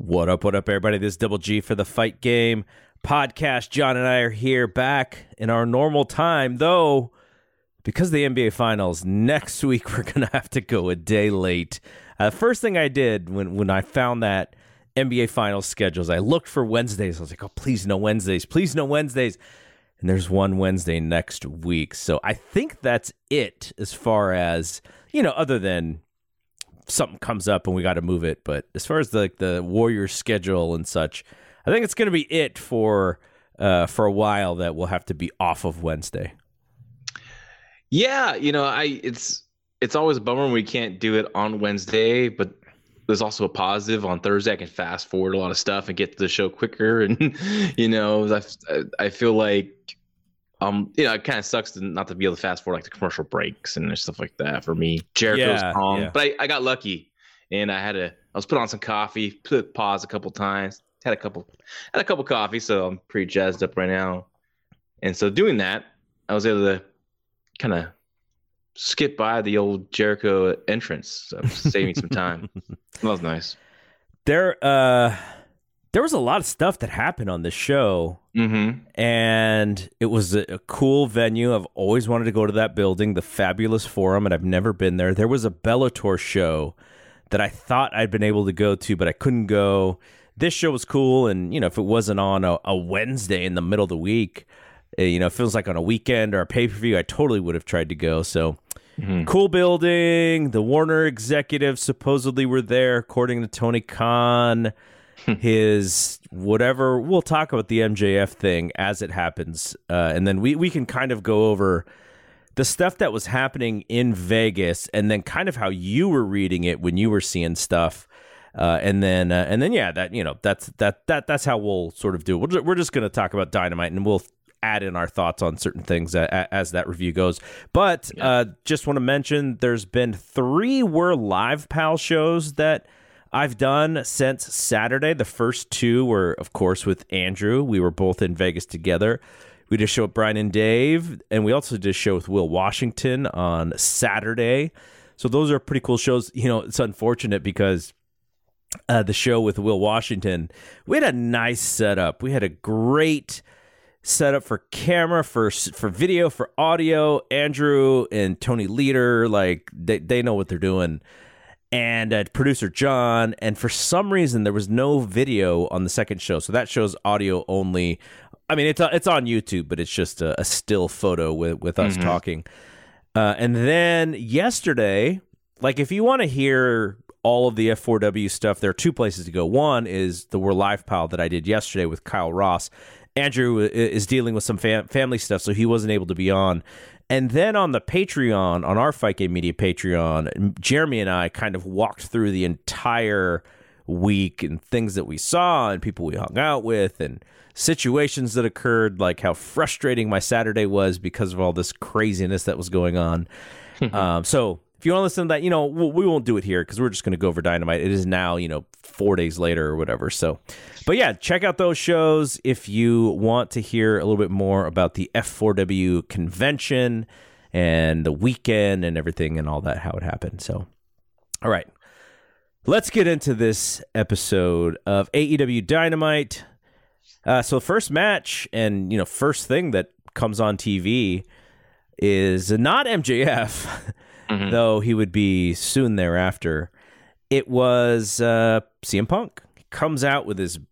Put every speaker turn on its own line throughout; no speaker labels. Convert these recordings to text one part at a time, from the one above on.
What up, everybody? This is Double G for the Fight Game podcast. John and I are here back in our normal time, though, because of the NBA Finals, next week we're going to have to go a day late. First thing I did when I found that NBA Finals schedules, I looked for Wednesdays. I was like, oh, please no Wednesdays. Please no Wednesdays. And there's one Wednesday next week. So I think that's it as far as, other than something comes up and we got to move it. But as far as the Warriors schedule and such, I think it's going to be it for a while that we'll have to be off of Wednesday.
Yeah, it's always a bummer when we can't do it on Wednesday, but there's also a positive. On Thursday I can fast forward a lot of stuff and get to the show quicker. And I feel like it kind of sucks not to be able to fast forward like the commercial breaks and stuff like that for me. Jericho's song. Yeah. But I got lucky, and I was put on some coffee, put pause a couple times, had a couple coffee, so I'm pretty jazzed up right now. And so doing that, I was able to kind of skip by the old Jericho entrance, so saving some time. That was nice.
There was a lot of stuff that happened on this show, and it was a cool venue. I've always wanted to go to that building, the Fabulous Forum, and I've never been there. There was a Bellator show that I thought I'd been able to go to, but I couldn't go. This show was cool, and if it wasn't on a Wednesday in the middle of the week, it feels like on a weekend or a pay-per-view, I totally would have tried to go. So cool building. The Warner executives supposedly were there, according to Tony Khan. His whatever, we'll talk about the MJF thing as it happens, and then we can kind of go over the stuff that was happening in Vegas, and then kind of how you were reading it when you were seeing stuff, and then that's how we'll sort of do it. We're just going to talk about Dynamite, and we'll add in our thoughts on certain things as that review goes. But just want to mention, there's been 3 We're Live Pal shows that I've done since Saturday. The first 2 were, of course, with Andrew. We were both in Vegas together. We did a show with Brian and Dave, and we also did a show with Will Washington on Saturday. So those are pretty cool shows. It's unfortunate because the show with Will Washington, we had a nice setup. We had a great setup for camera, for video, for audio. Andrew and Tony Leader, they know what they're doing. And producer John, and for some reason there was no video on the second show, so that show's audio only. I mean, it's on YouTube, but it's just a still photo with us talking. And then yesterday, if you want to hear all of the F4W stuff, there are 2 places to go. One is the We're Live Pal that I did yesterday with Kyle Ross. Andrew is dealing with some family stuff, so he wasn't able to be on. And then on the Patreon, on our Fight Game Media Patreon, Jeremy and I kind of walked through the entire week and things that we saw and people we hung out with and situations that occurred, like how frustrating my Saturday was because of all this craziness that was going on. So if you want to listen to that, we won't do it here because we're just going to go over Dynamite. It is now, 4 days later or whatever. So, but yeah, check out those shows if you want to hear a little bit more about the F4W convention and the weekend and everything and all that, how it happened. So, all right, let's get into this episode of AEW Dynamite. So the first match and, first thing that comes on TV is not MJF, though he would be soon thereafter. It was CM Punk. He comes out with his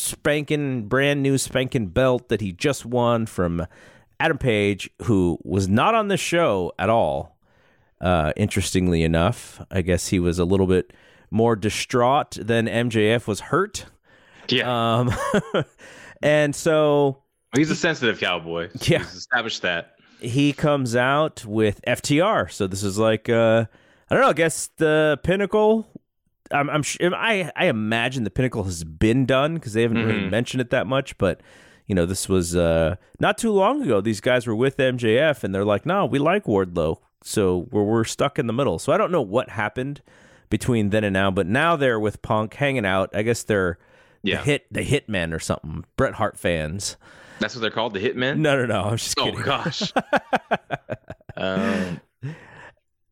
brand new spanking belt that he just won from Adam Page, who was not on the show at all. Interestingly enough, I guess he was a little bit more distraught than MJF was hurt.
Yeah.
And so
he's a sensitive cowboy. So
yeah,
he's established that.
He comes out with FTR. So this is I don't know. I guess the Pinnacle. I imagine the Pinnacle has been done because they haven't really mentioned it that much. But this was not too long ago. These guys were with MJF, and they're like, "No, we like Wardlow, so we're stuck in the middle." So I don't know what happened between then and now, but now they're with Punk, hanging out. I guess they're the Hitmen or something. Bret Hart fans.
That's what they're called, the Hitmen?
No. I'm just kidding.
Oh gosh.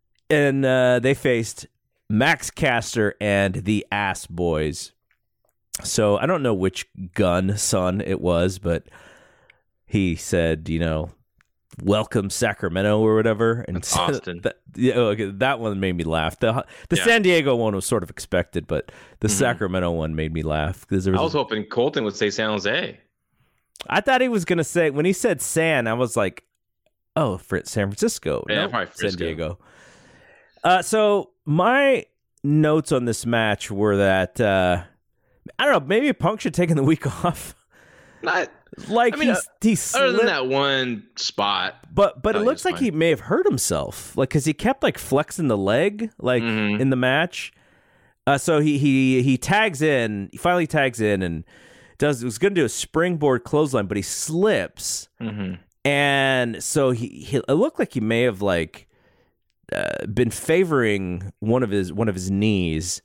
And they faced Max Caster and the Ass Boys. So I don't know which Gunn son it was, but he said, welcome Sacramento or whatever. And
Austin.
That one made me laugh. The San Diego one was sort of expected, but the Sacramento one made me laugh. I
was hoping Colton would say San Jose.
I thought he was going to say, when he said San, I was like, oh, San Francisco.
Yeah,
no,
probably
San Diego. So my notes on this match were that, I don't know, maybe Punk should take the week off. He slipped,
other than that one spot,
but it looks like he may have hurt himself, because he kept flexing the leg in the match. So he tags in, he finally tags in and was going to do a springboard clothesline, but he slips, and so he it looked like he may have been favoring one of his knees.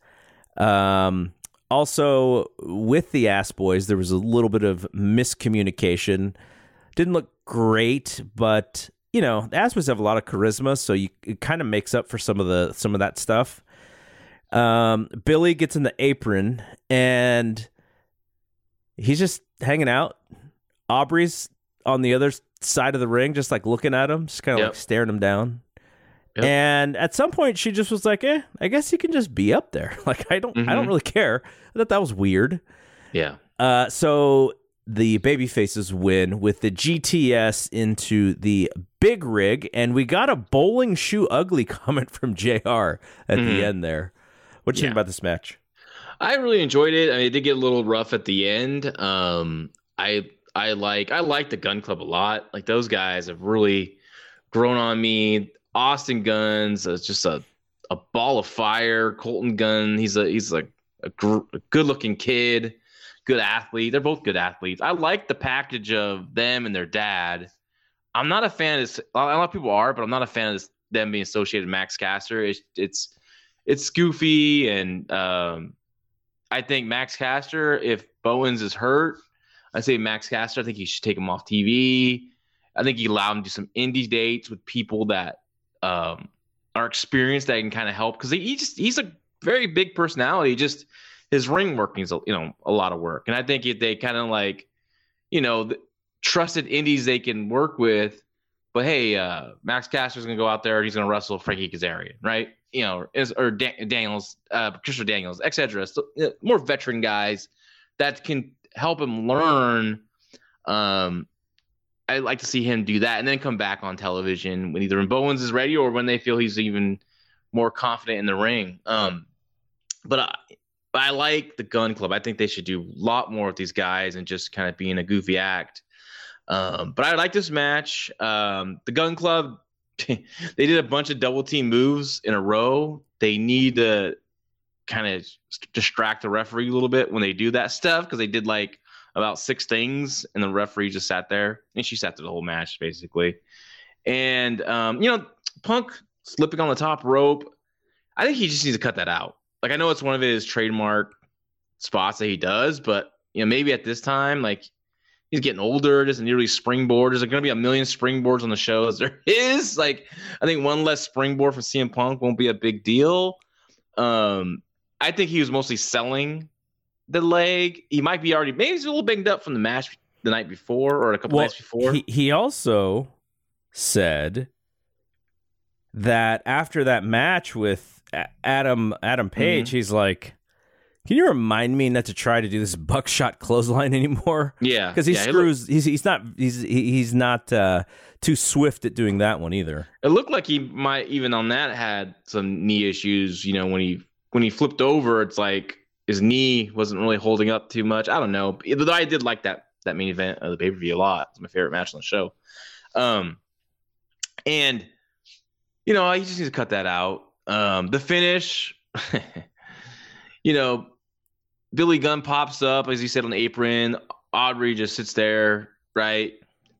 Also, with the Ass Boys, there was a little bit of miscommunication. Didn't look great, but the Ass Boys have a lot of charisma, so it kind of makes up for some of that stuff. Billy gets in the apron, and he's just hanging out. Aubrey's on the other side of the ring, just looking at him, just kind of staring him down. Yep. And at some point, she just was like, I guess he can just be up there. I don't really care. I thought that was weird.
Yeah.
So the babyfaces win with the GTS into the big rig, and we got a bowling shoe ugly comment from JR at the end there. What do you think about this match?
I really enjoyed it. I mean, it did get a little rough at the end. I like the Gun Club a lot. Those guys have really grown on me. Austin Gunn's just a ball of fire. Colton Gunn, he's a good-looking kid, good athlete. They're both good athletes. I like the package of them and their dad. I'm not a fan of this. A lot of people are, but I'm not a fan of them being associated with Max Caster. It's goofy, and I think Max Caster, if Bowens is hurt, I say Max Caster, I think you should take him off TV. I think you allow him to do some indie dates with people that are experienced, that can kind of help, because he's a very big personality. Just his ring working is a lot of work, and I think if they kind of trusted indies they can work with, but hey, Max Caster's gonna go out there and he's gonna wrestle Frankie Kazarian, right? Daniels, Christopher Daniels, etc. So, more veteran guys that can help him learn. I'd like to see him do that and then come back on television when either Bowens is ready or when they feel he's even more confident in the ring. But I like the Gun Club. I think they should do a lot more with these guys and just kind of being a goofy act. But I like this match. The Gun Club, they did a bunch of double team moves in a row. They need to kind of distract the referee a little bit when they do that stuff, because they did about 6 things, and the referee just sat there, and she sat through the whole match basically. And Punk slipping on the top rope, I think he just needs to cut that out. I know it's one of his trademark spots that he does, but maybe at this time, he's getting older, doesn't need really springboard. There's going to be a million springboards on the show as there is. I think one less springboard for CM Punk won't be a big deal. I think he was mostly selling the leg. He might be maybe he's a little banged up from the match the night before or a couple nights before.
He also said that after that match with Adam Page, he's like, can you remind me not to try to do this buckshot clothesline anymore?
Yeah,
because he's not too swift at doing that one either.
It looked like he might even on that had some knee issues. When he flipped over, it's like his knee wasn't really holding up too much. I don't know. Though I did like that main event of the pay-per-view a lot. It's my favorite match on the show. And he just needs to cut that out. The finish, Billy Gunn pops up, as you said, on the apron. Aubrey just sits there, right?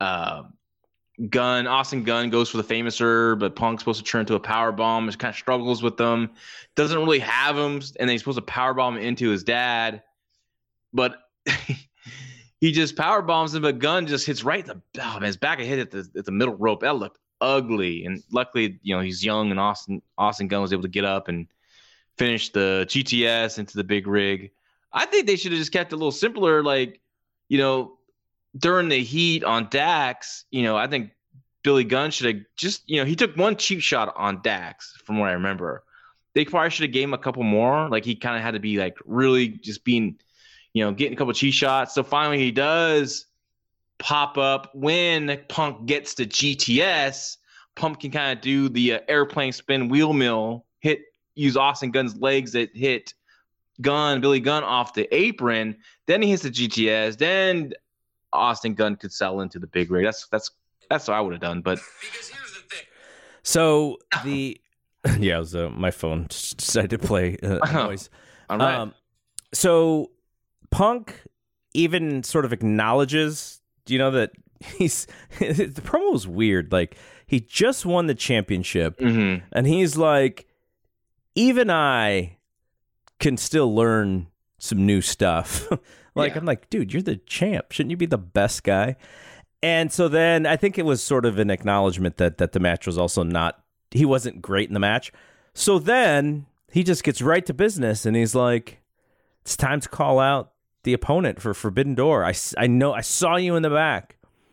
Austin Gunn goes for the famouser, but Punk's supposed to turn to a power bomb. Just kind of struggles with them. Doesn't really have him, and then he's supposed to power bomb into his dad, but he just power bombs him. But Gunn just hits right his back of hit at the middle rope. That looked ugly, and luckily, he's young, and Austin Gunn was able to get up and finish the GTS into the big rig. I think they should have just kept it a little simpler. Like, you know, during the heat on Dax, you know, I think Billy Gunn should have just, you know, he took one cheap shot on Dax from what I remember. They probably should have gave him a couple more. Like he kind of had to be like really just being, you know, getting a couple cheap shots. So finally he does pop up when Punk gets to GTS. Punk can kind of do the airplane spin wheel mill, use Austin Gunn's legs that hit Billy Gunn off the apron. Then he hits the GTS. Then Austin Gunn could sell into the big rig. That's what I would have done. But
because here's the thing.
So yeah, it was my phone just decided to play noise.
All right.
So Punk even sort of acknowledges, you know, that the promo was weird. Like he just won the championship, and he's like, even I can still learn some new stuff. I'm like, dude, you're the champ. Shouldn't you be the best guy? And so then I think it was sort of an acknowledgement that the match was also he wasn't great in the match. So then he just gets right to business and he's like, it's time to call out the opponent for Forbidden Door. I know I saw you in the back.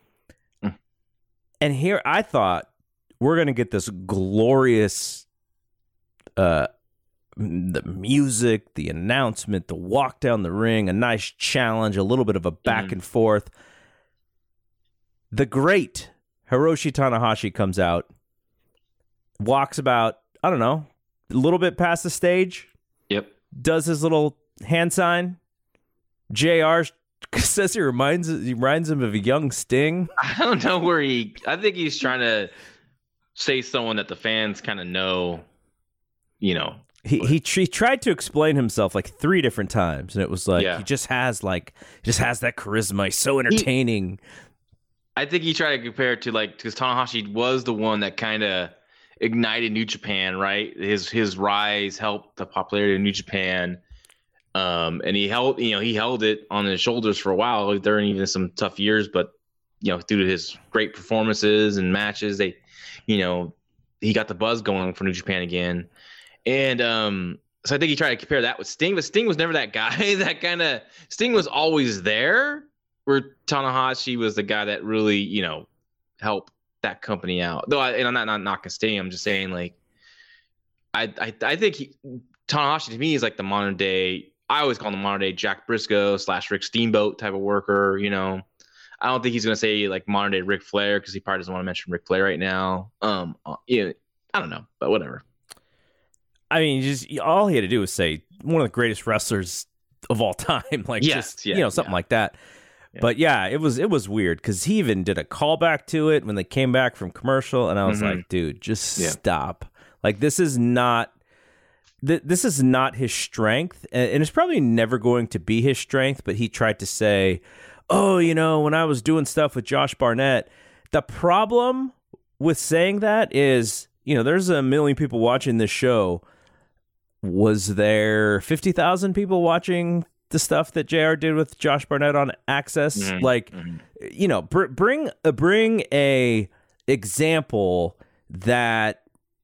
And here I thought we're going to get this glorious, the music, the announcement, the walk down the ring, a nice challenge, a little bit of a back and forth. The great Hiroshi Tanahashi comes out, walks about, I don't know, a little bit past the stage.
Yep.
Does his little hand sign. JR says he reminds him of a young Sting.
I don't know where I think he's trying to say someone that the fans kind of know, you know.
He tried to explain himself like 3 different times, and it was like he just has that charisma. He's so entertaining.
I think he tried to compare it to because Tanahashi was the one that kind of ignited New Japan, right? His rise helped the popularity of New Japan, and he held it on his shoulders for a while during even some tough years. But due to his great performances and matches, he got the buzz going for New Japan again. And so I think he tried to compare that with Sting, but Sting was never that guy. Sting was always there, where Tanahashi was the guy that really, helped that company out. Though I'm not knocking Sting. I'm just saying, I think Tanahashi to me is like the modern day. I always call him the modern day Jack Briscoe / Rick Steamboat type of worker. I don't think he's gonna say like modern day Ric Flair because he probably doesn't want to mention Ric Flair right now. I don't know, but whatever.
I mean, all he had to do was say one of the greatest wrestlers of all time, something like that. Yeah. But yeah, it was weird because he even did a callback to it when they came back from commercial, and I was like, dude, just stop. Like this is not his strength, and it's probably never going to be his strength. But he tried to say, oh, when I was doing stuff with Josh Barnett, the problem with saying that is, there's a million people watching this show. Was there 50,000 people watching the stuff that JR did with Josh Barnett on Access? Bring a example that,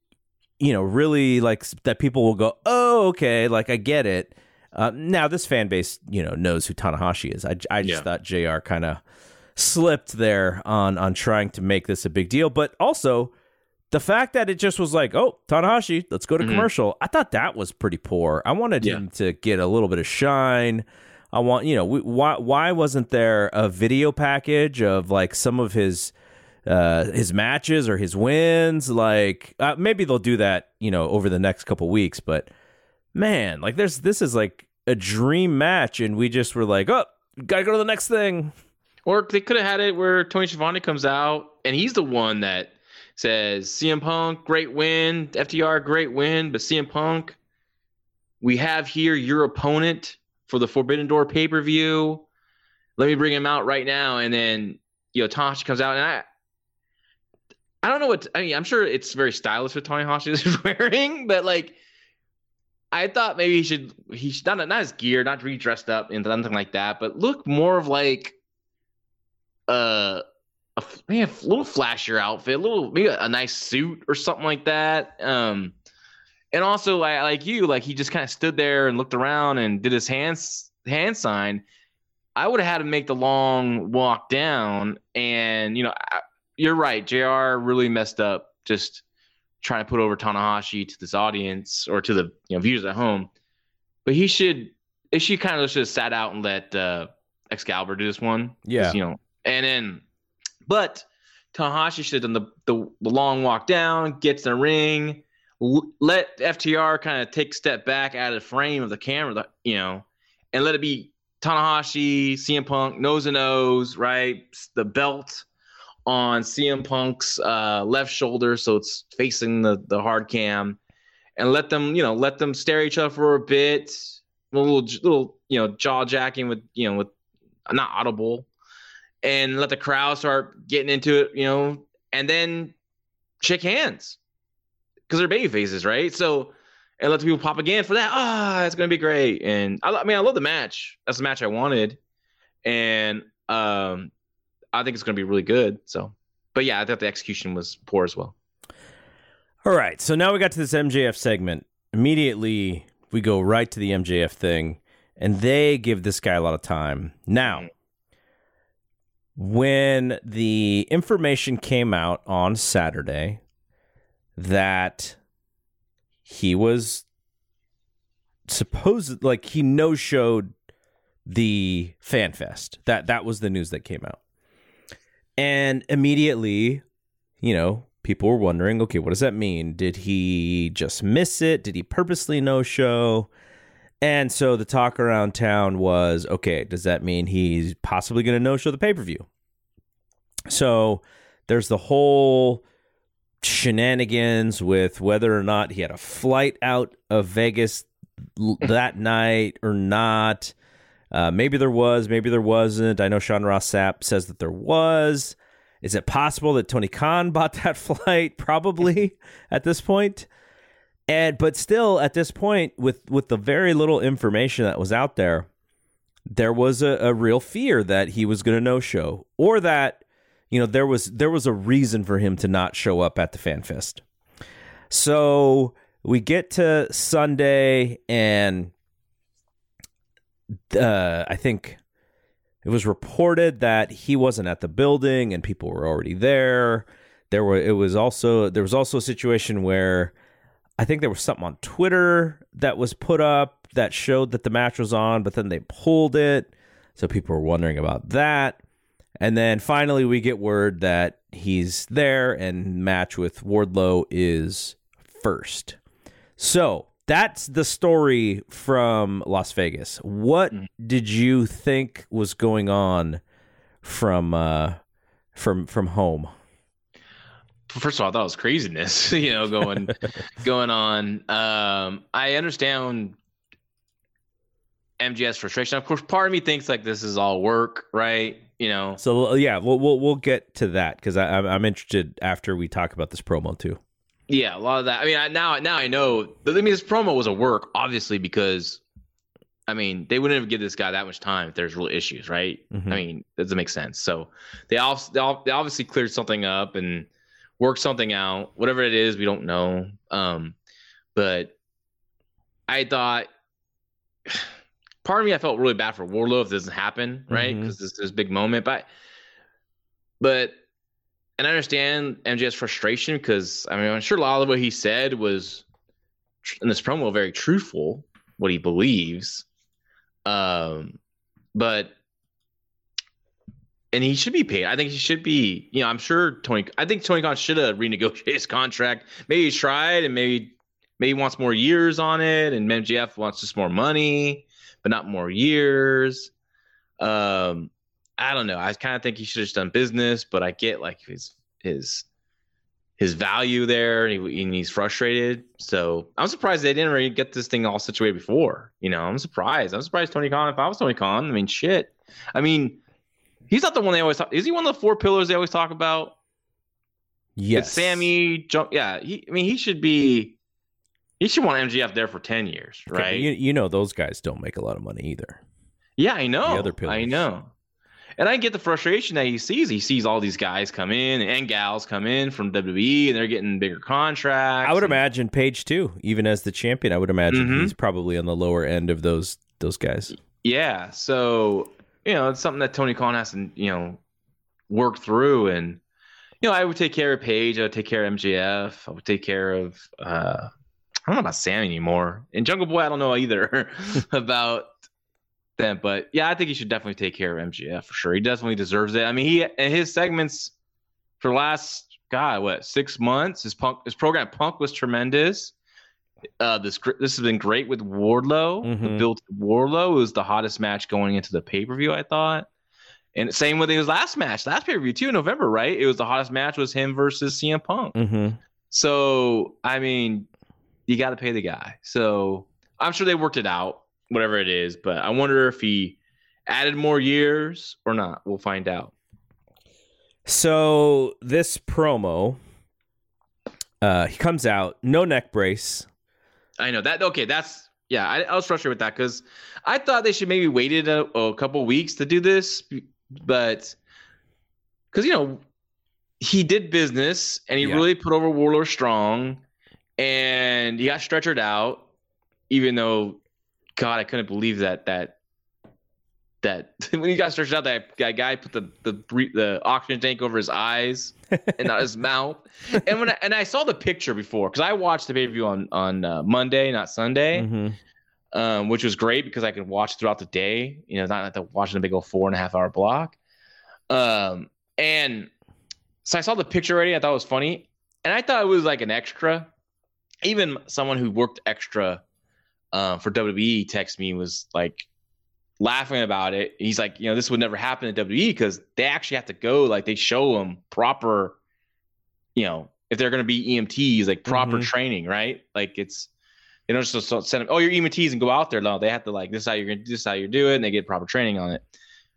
really that people will go, oh, okay, I get it. Now this fan base, knows who Tanahashi is. I just thought JR kind of slipped there on trying to make this a big deal, but also the fact that it just was like, oh, Tanahashi, let's go to commercial. I thought that was pretty poor. I wanted him to get a little bit of shine. I want, why wasn't there a video package of some of his matches or his wins? Maybe they'll do that, over the next couple weeks. But man, this is like a dream match, and we just were like, oh, gotta go to the next thing.
Or they could have had it where Tony Schiavone comes out, and he's the one that says, CM Punk, great win. FTR, great win. But CM Punk, we have here your opponent for the Forbidden Door pay-per-view. Let me bring him out right now. And then, Tanahashi comes out. And I don't know I'm sure it's very stylish what Tanahashi is wearing. But, I thought maybe he should not his gear, not re-dressed up and something like that. But look more of a little flashier outfit, maybe a nice suit or something like that. And also, he just kind of stood there and looked around and did his hands hand sign, I would have had to make the long walk down. And, you're right. JR really messed up just trying to put over Tanahashi to this audience or to the viewers at home. But he should kind of just sat out and let Excalibur do this one.
Yeah.
But Tanahashi should have done the long walk down, gets in the ring, let FTR kind of take a step back out of the frame of the camera, and let it be Tanahashi, CM Punk, nose to nose, right? The belt on CM Punk's left shoulder, so it's facing the hard cam, and let them stare at each other for a bit, a little jaw jacking with not audible, and let the crowd start getting into it, and then shake hands because they're baby faces, right? So, and let the people pop again for that. It's gonna be great. And I love the match. That's the match I wanted, and I think it's gonna be really good. So, but yeah, I thought the execution was poor as well.
All right, so now we got to this MJF segment. Immediately, we go right to the MJF thing, and they give this guy a lot of time. Now, when the information came out on Saturday that he was supposed, like, he no-showed the Fan Fest, that was the news that came out. And immediately, people were wondering, okay, what does that mean? Did he just miss it? Did he purposely no-show? And so the talk around town was, okay, does that mean he's possibly going to no-show the pay-per-view? So there's the whole shenanigans with whether or not he had a flight out of Vegas that night or not. Maybe there was, maybe there wasn't. I know Sean Ross Sapp says that there was. Is it possible that Tony Khan bought that flight? Probably at this point. But still, at this point, with the very little information that was out there, there was a real fear that he was going to no-show, or that there was a reason for him to not show up at the Fan Fest. So we get to Sunday, and I think it was reported that he wasn't at the building and people were already there. There was also a situation where I think there was something on Twitter that was put up that showed that the match was on, but then they pulled it. So people were wondering about that. And then finally we get word that he's there and match with Wardlow is first. So that's the story from Las Vegas. What did you think was going on from home?
First of all, I thought it was craziness, going on. I understand MJF's frustration. Of course, part of me thinks like this is all work, right?
So yeah, we'll get to that because I'm interested after we talk about this promo too.
Yeah, a lot of that. I mean, now I know. This promo was a work, obviously, because they wouldn't have given this guy that much time if there's real issues, right?
Mm-hmm.
That doesn't make sense. So they obviously cleared something up and worked something out. Whatever it is, we don't know. But I thought, part of me, I felt really bad for Wardlow if this doesn't happen, right? Because this is a big moment. But. And I understand MJF's frustration because, I'm sure a lot of what he said was, in this promo, very truthful, what he believes. And he should be paid. I think he should be, I think Tony Khan should have renegotiated his contract. Maybe he tried and maybe he wants more years on it, and MJF wants just more money, but not more years. I don't know. I kind of think he should have just done business, but I get like his value there, and he's frustrated. So I'm surprised they didn't really get this thing all situated before. I'm surprised. Tony Khan. If I was Tony Khan, shit. He's not the one they always talk. Is he one of the four pillars they always talk about?
Yes.
It's Sammy. Yeah. He should be. He should want MJF there for 10 years, right?
Okay, those guys don't make a lot of money either.
Yeah, I know.
The other pillars.
I know. And I get the frustration that he sees. He sees all these guys come in and gals come in from WWE, and they're getting bigger contracts.
I would imagine Page too, even as the champion. I would imagine he's probably on the lower end of those guys.
Yeah, so it's something that Tony Khan has to work through, and I would take care of Paige, I would take care of MJF, I would take care of I don't know about Sam anymore, and Jungle Boy I don't know either about them, but yeah, I think he should definitely take care of MJF for sure. He definitely deserves it. I mean, he and his segments for the last 6 months, his program Punk was tremendous. This has been great with Wardlow.
Mm-hmm.
The build to Wardlow was the hottest match going into the pay-per-view, I thought. And same with his last pay-per-view too in November, right? It was the hottest match was him versus CM Punk.
Mm-hmm.
So, I mean, you got to pay the guy. So, I'm sure they worked it out, whatever it is. But I wonder if he added more years or not. We'll find out.
So, this promo, he comes out, no neck brace.
I know that. Okay, that's I was frustrated with that because I thought they should maybe waited a couple weeks to do this, but because he did business and he really put over Wardlow strong, and he got stretchered out. Even though, God, I couldn't believe that when he got stretched out, that guy put the oxygen tank over his eyes and not his mouth. And I saw the picture before because I watched the pay-per-view on Monday, not Sunday, which was great because I could watch throughout the day. Not have to watch in a big old 4.5 hour block. And so I saw the picture already. I thought it was funny, and I thought it was like an extra. Even someone who worked extra for WWE texted me, was like laughing about it. He's like, this would never happen in WWE because they actually have to go, like they show them proper, if they're going to be EMTs, like proper training, right? Like it's, just send them, oh, you're EMTs and go out there. No, they have to this is how you're going to do, this is how you do it. And they get proper training on it.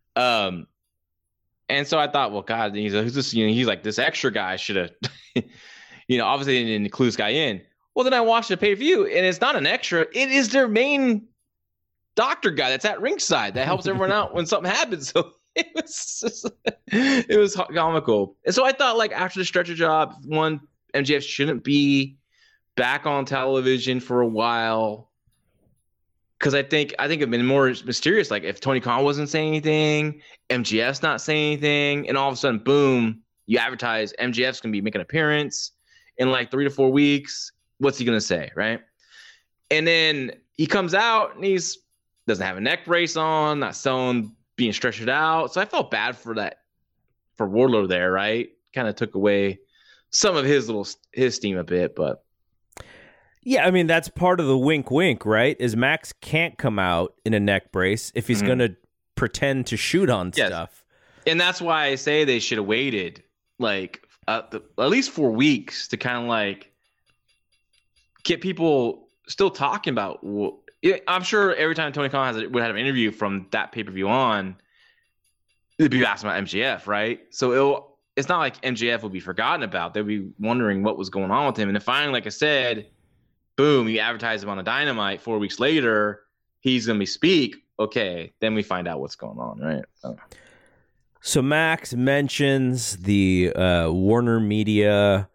And so I thought, well, God, he's like, who's this? He's like, this extra guy should have, obviously they didn't include this guy in. Well, then I watched the pay-per-view and it's not an extra. It is their main doctor guy that's at ringside that helps everyone out when something happens. So it was comical. And so I thought, after the stretcher job, MJF shouldn't be back on television for a while, because I think it'd been more mysterious. Like if Tony Khan wasn't saying anything, MJF's not saying anything, and all of a sudden, boom, you advertise MJF's gonna be making an appearance in 3 to 4 weeks. What's he gonna say, right? And then he comes out and he's doesn't have a neck brace on, not selling, being stretched out. So I felt bad for Wardlow there, right? Kind of took away some of his steam a bit, but
yeah, I mean that's part of the wink, right? Is Max can't come out in a neck brace if he's going to pretend to shoot on stuff,
and that's why I say they should have waited at least 4 weeks to kind of get people still talking about. I'm sure every time Tony Khan would have an interview from that pay-per-view on, they'd be asking about MJF, right? So it's not like MJF will be forgotten about. They'll be wondering what was going on with him. And then finally, like I said, boom, you advertise him on a Dynamite 4 weeks later, he's going to speak. Okay, then we find out what's going on, right?
So Max mentions the Warner Media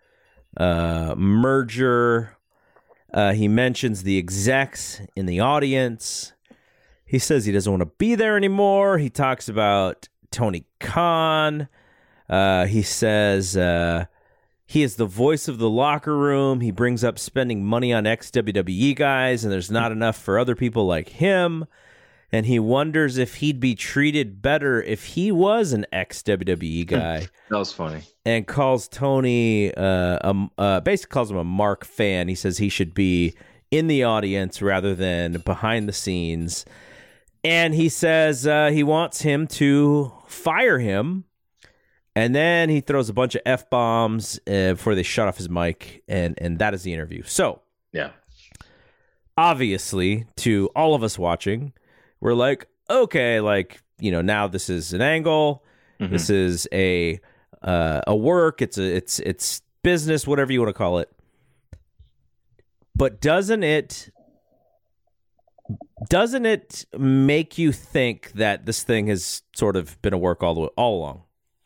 merger. He mentions the execs in the audience. He says he doesn't want to be there anymore. He talks about Tony Khan. He says he is the voice of the locker room. He brings up spending money on ex-WWE guys, and there's not enough for other people like him. And he wonders if he'd be treated better if he was an ex-WWE guy.
That was funny.
And calls Tony, basically calls him a Mark fan. He says he should be in the audience rather than behind the scenes. And he says he wants him to fire him. And then he throws a bunch of F-bombs before they shut off his mic. And that is the interview. So,
yeah,
obviously, to all of us watching, we're like, okay, now this is an angle. Mm-hmm. This is a work. It's business, whatever you want to call it. But doesn't it make you think that this thing has sort of been a work all along?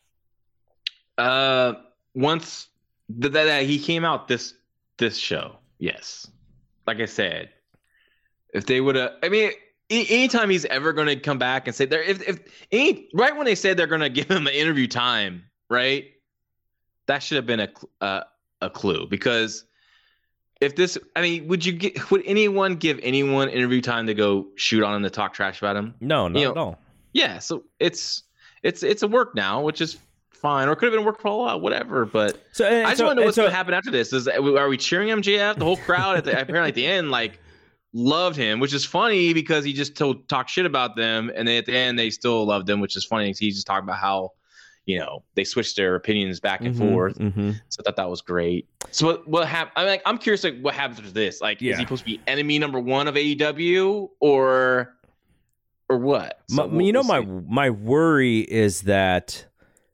Once that he came out this show, yes. Like I said, if they would have, I mean, anytime he's ever going to come back and say there, right when they said they're going to give him an interview time, right? That should have been a clue, because if this, I mean, would anyone give anyone interview time to go shoot on him to talk trash about him?
No, not at all.
Yeah, so it's a work now, which is fine, or it could have been work for a while, whatever. But I just want to know what's going to happen after this. Are we cheering MJF? The whole crowd apparently at the end loved him, which is funny because he just talked shit about them, and then at the end they still loved him, which is funny because he's just talking about how they switched their opinions back and forth. So I thought that was great. So what happened? I'm curious, what happens with this? Is he supposed to be enemy number one of AEW or what? So
my worry is that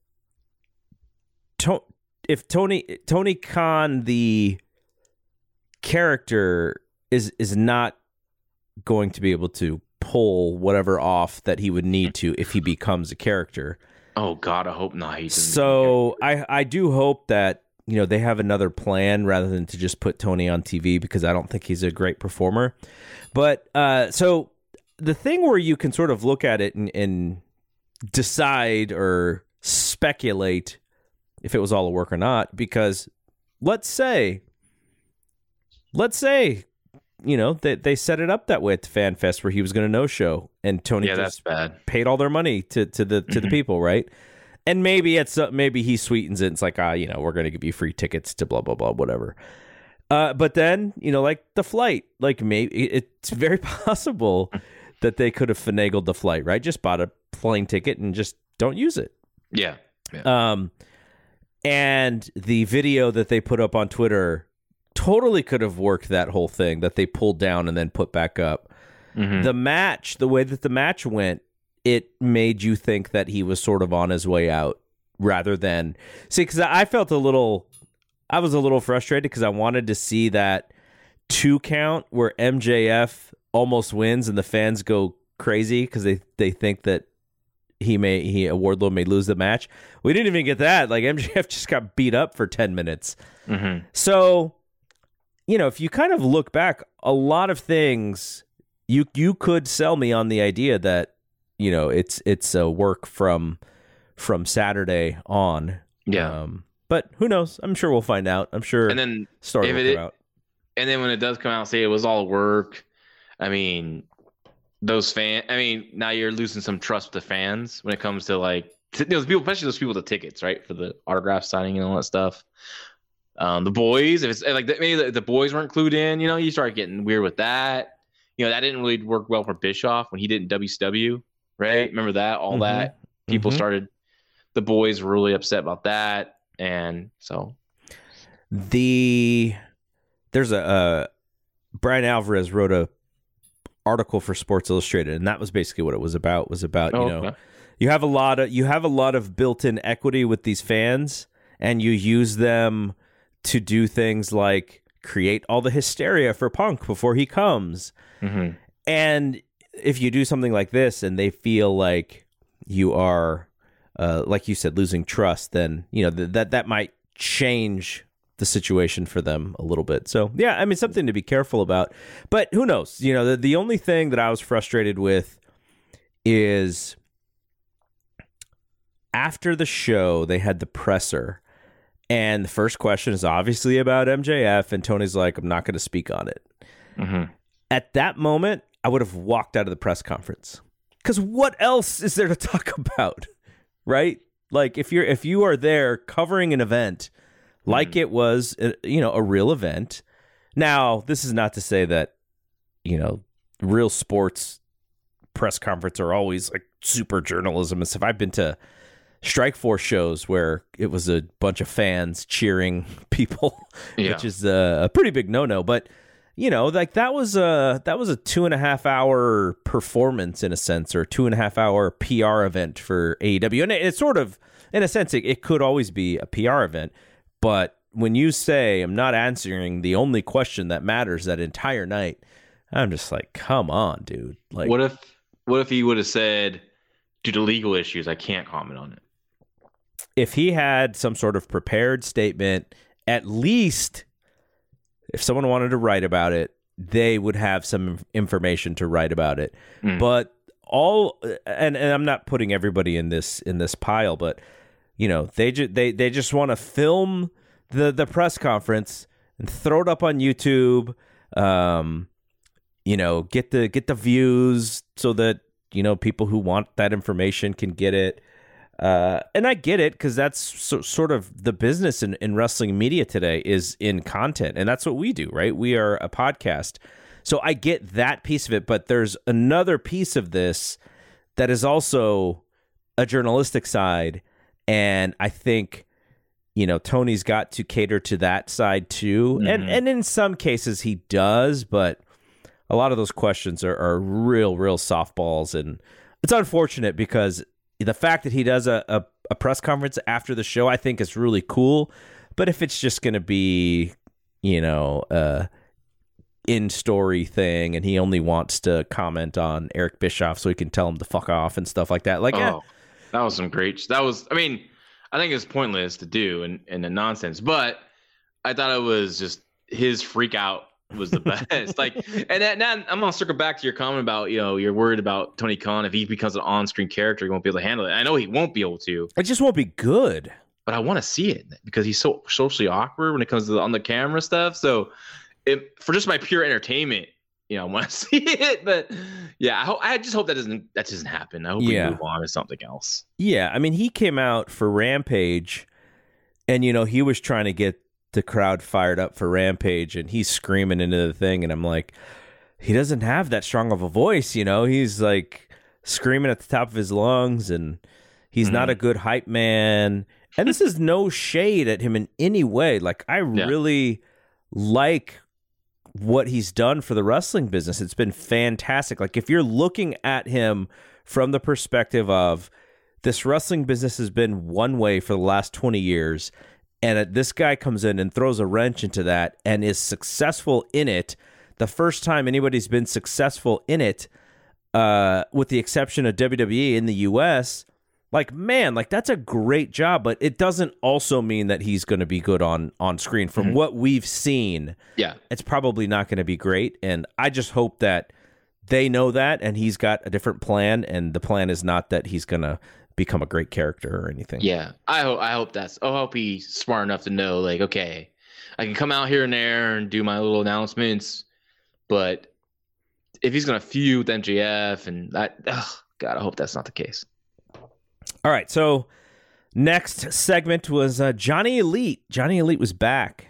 if Tony Khan, the character, is not going to be able to pull whatever off that he would need to if he becomes a character.
Oh God, I hope not.
So I do hope that they have another plan rather than to just put Tony on TV, because I don't think he's a great performer. But so the thing where you can sort of look at it and decide or speculate if it was all a work or not, because let's say that they set it up that way at the Fan Fest where he was going to no-show, and Tony just paid all their money to the people, right? And maybe he sweetens it. And it's like, we're going to give you free tickets to blah blah blah, whatever. But then like the flight, like maybe it's very possible that they could have finagled the flight, right? Just bought a plane ticket and just don't use it.
Yeah.
And the video that they put up on Twitter totally could have worked that whole thing that they pulled down and then put back up. The way that the match went, it made you think that he was sort of on his way out, rather than because I was a little frustrated because I wanted to see that 2 count where MJF almost wins and the fans go crazy because they think that Wardlow may lose the match. We didn't even get that. Like, MJF just got beat up for 10 minutes. So, if you kind of look back, a lot of things you could sell me on the idea that it's a work from Saturday on.
Yeah.
But who knows? I'm sure we'll find out. I'm sure.
And then
story will come out.
And then when it does come out and say it was all work, I mean, those fans. I mean, now you're losing some trust with the fans when it comes to those people, especially those people with the tickets, right, for the autograph signing and all that stuff. The boys, if it's maybe the boys weren't clued in, you start getting weird with that. That didn't really work well for Bischoff when he did in WCW, right? Remember that? All that people started. The boys were really upset about that, and so
there's a Brian Alvarez wrote a article for Sports Illustrated, and that was basically what it was about. You have a lot of built-in equity with these fans, and you use them to do things like create all the hysteria for Punk before he comes. And if you do something like this and they feel like you are like you said, losing trust, then that might change the situation for them a little bit. So yeah, I mean, something to be careful about. But who knows? The only thing that I was frustrated with is after the show they had the presser, and the first question is obviously about MJF, and Tony's like, I'm not going to speak on it. At that moment, I would have walked out of the press conference, because what else is there to talk about, right? Like, if you are there covering an event like it was, a real event. Now, this is not to say that, real sports press conference are always like super journalism and stuff. I've been to Strikeforce shows where it was a bunch of fans cheering people, which is a pretty big no-no. But that was a 2.5 hour performance in a sense, or 2.5 hour PR event for AEW, and it's sort of, in a sense, it could always be a PR event. But when you say I'm not answering the only question that matters that entire night, I'm just like, come on, dude. Like,
what if he would have said, due to legal issues, I can't comment on it?
If he had some sort of prepared statement, at least if someone wanted to write about it, they would have some information to write about it. But and I'm not putting everybody in this pile, but they just want to film the press conference and throw it up on YouTube. Get the views so that people who want that information can get it. And I get it, because that's sort of the business in wrestling media today, is in content. And that's what we do, right? We are a podcast. So I get that piece of it. But there's another piece of this that is also a journalistic side. And I think, Tony's got to cater to that side too. And in some cases he does. But a lot of those questions are real softballs. And it's unfortunate, because the fact that he does a press conference after the show, I think, is really cool. But if it's just going to be, in-story thing, and he only wants to comment on Eric Bischoff so he can tell him to fuck off and stuff like that.
That was some great. I think it's pointless to do and the nonsense. But I thought it was just his freak out was the best. And I'm gonna circle back to your comment about you're worried about Tony Khan. If he becomes an on-screen character, he won't be able to handle it. I know he won't be able to.
It just won't be good.
But I want to see it, because he's so socially awkward when it comes to on the camera stuff. So, for just my pure entertainment, I want to see it. But yeah, I just hope that doesn't happen. I hope we move on to something else.
Yeah, I mean, he came out for Rampage, and he was trying to get the crowd fired up for Rampage, and he's screaming into the thing, and I'm like, he doesn't have that strong of a voice, he's like screaming at the top of his lungs, and he's not a good hype man. And this is no shade at him in any way. I really like what he's done for the wrestling business. It's been fantastic. If you're looking at him from the perspective of, this wrestling business has been one way for the last 20 years, and this guy comes in and throws a wrench into that and is successful in it. The first time anybody's been successful in it, with the exception of WWE in the U.S., that's a great job. But it doesn't also mean that he's going to be good on screen. From what we've seen, it's probably not going to be great. And I just hope that they know that, and he's got a different plan. And the plan is not that he's going to become a great character or anything.
Yeah, I hope he's smart enough to know, okay, I can come out here and there and do my little announcements, but if he's gonna feud with MJF and that, God, I hope that's not the case.
All right, so next segment was Johnny Elite. Johnny Elite was back.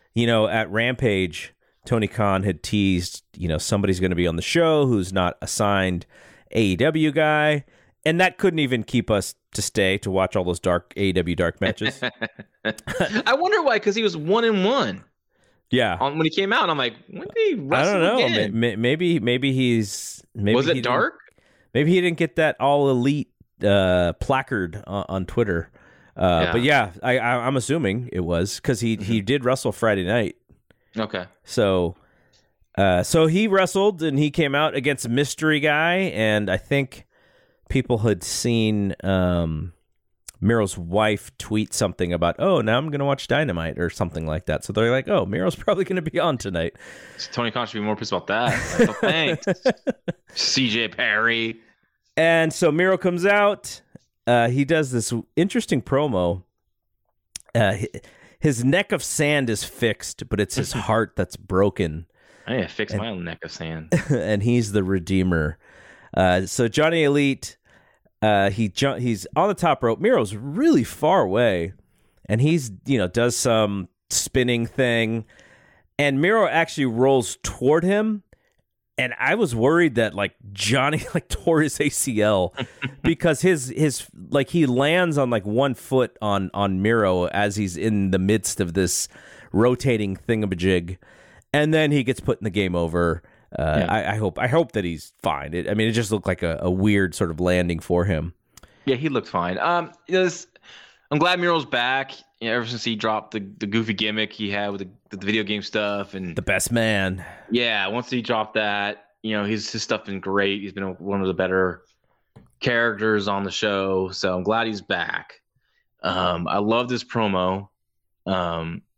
At Rampage, Tony Khan had teased, somebody's going to be on the show who's not a signed AEW guy. And that couldn't even keep us to stay to watch all those dark AEW dark matches.
I wonder why, because he was 1-1.
Yeah.
When he came out, I'm like, when did he wrestle
I don't know.
again?
Maybe he's...
Was it dark?
Maybe he didn't get that All Elite placard on Twitter. But yeah, I'm assuming it was, because he did wrestle Friday night.
Okay.
So he wrestled, and he came out against a mystery guy, and I think people had seen Miro's wife tweet something about, oh, now I'm going to watch Dynamite or something like that. So they're like, oh, Miro's probably going to be on tonight.
Tony Khan should be more pissed about that. Thanks. CJ Perry.
And so Miro comes out. He does this interesting promo. His neck of sand is fixed, but it's his heart that's broken.
I need to fix my own neck of sand.
And he's the Redeemer. So Johnny Elite, he's on the top rope. Miro's really far away, and he's does some spinning thing, and Miro actually rolls toward him, and I was worried that Johnny tore his ACL because his he lands on one foot on Miro as he's in the midst of this rotating thingamajig, and then he gets put in the game over. I hope that he's fine. It just looked like a weird sort of landing for him.
Yeah, he looked fine. I'm glad Miro's back. Ever since he dropped the goofy gimmick he had with the video game stuff and
the best man.
Yeah, once he dropped that, his stuff been great. He's been one of the better characters on the show. So I'm glad he's back. I love this promo.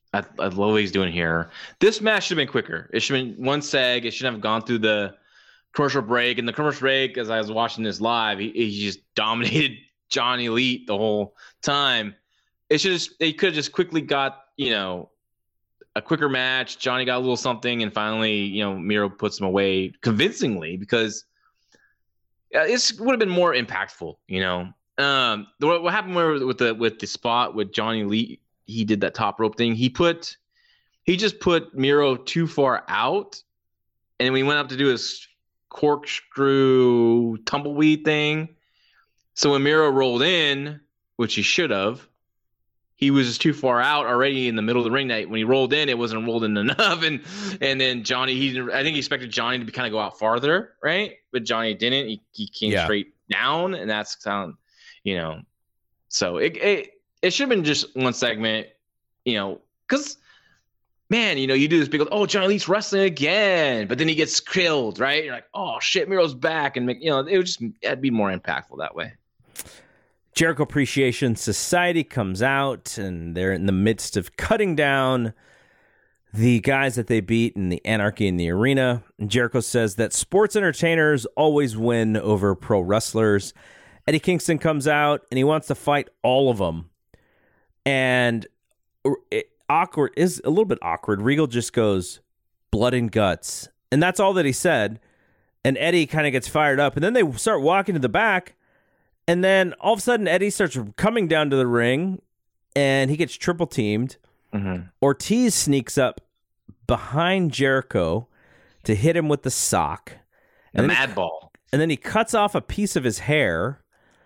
I love what he's doing here. This match should have been quicker. It should have been one seg. It shouldn't have gone through the commercial break. And the commercial break, as I was watching this live, he just dominated Johnny Elite the whole time. They could have just quickly got, a quicker match. Johnny got a little something, and finally, Miro puts him away convincingly, because it would have been more impactful. What happened with the spot with Johnny Elite? He did that top rope thing. He just put Miro too far out, and when he went up to do his corkscrew tumbleweed thing, so when Miro rolled in, which he should have, he was just too far out already in the middle of the ring. When he rolled in, it wasn't rolled in enough, and then Johnny, I think he expected Johnny to kind of go out farther, right? But Johnny didn't. He came straight down, and that's sound, So it should have been just one segment, because, man, you do this big, Johnny Elite's wrestling again, but then he gets killed, right? You're like, oh shit, Miro's back, and it'd be more impactful that way.
Jericho Appreciation Society comes out, and they're in the midst of cutting down the guys that they beat in the Anarchy in the Arena. And Jericho says that sports entertainers always win over pro wrestlers. Eddie Kingston comes out, and he wants to fight all of them. And is a little bit awkward. Regal just goes, blood and guts. And that's all that he said. And Eddie kind of gets fired up. And then they start walking to the back. And then all of a sudden, Eddie starts coming down to the ring, and he gets triple teamed. Mm-hmm. Ortiz sneaks up behind Jericho to hit him with the sock.
The mad ball.
And then he cuts off a piece of his hair.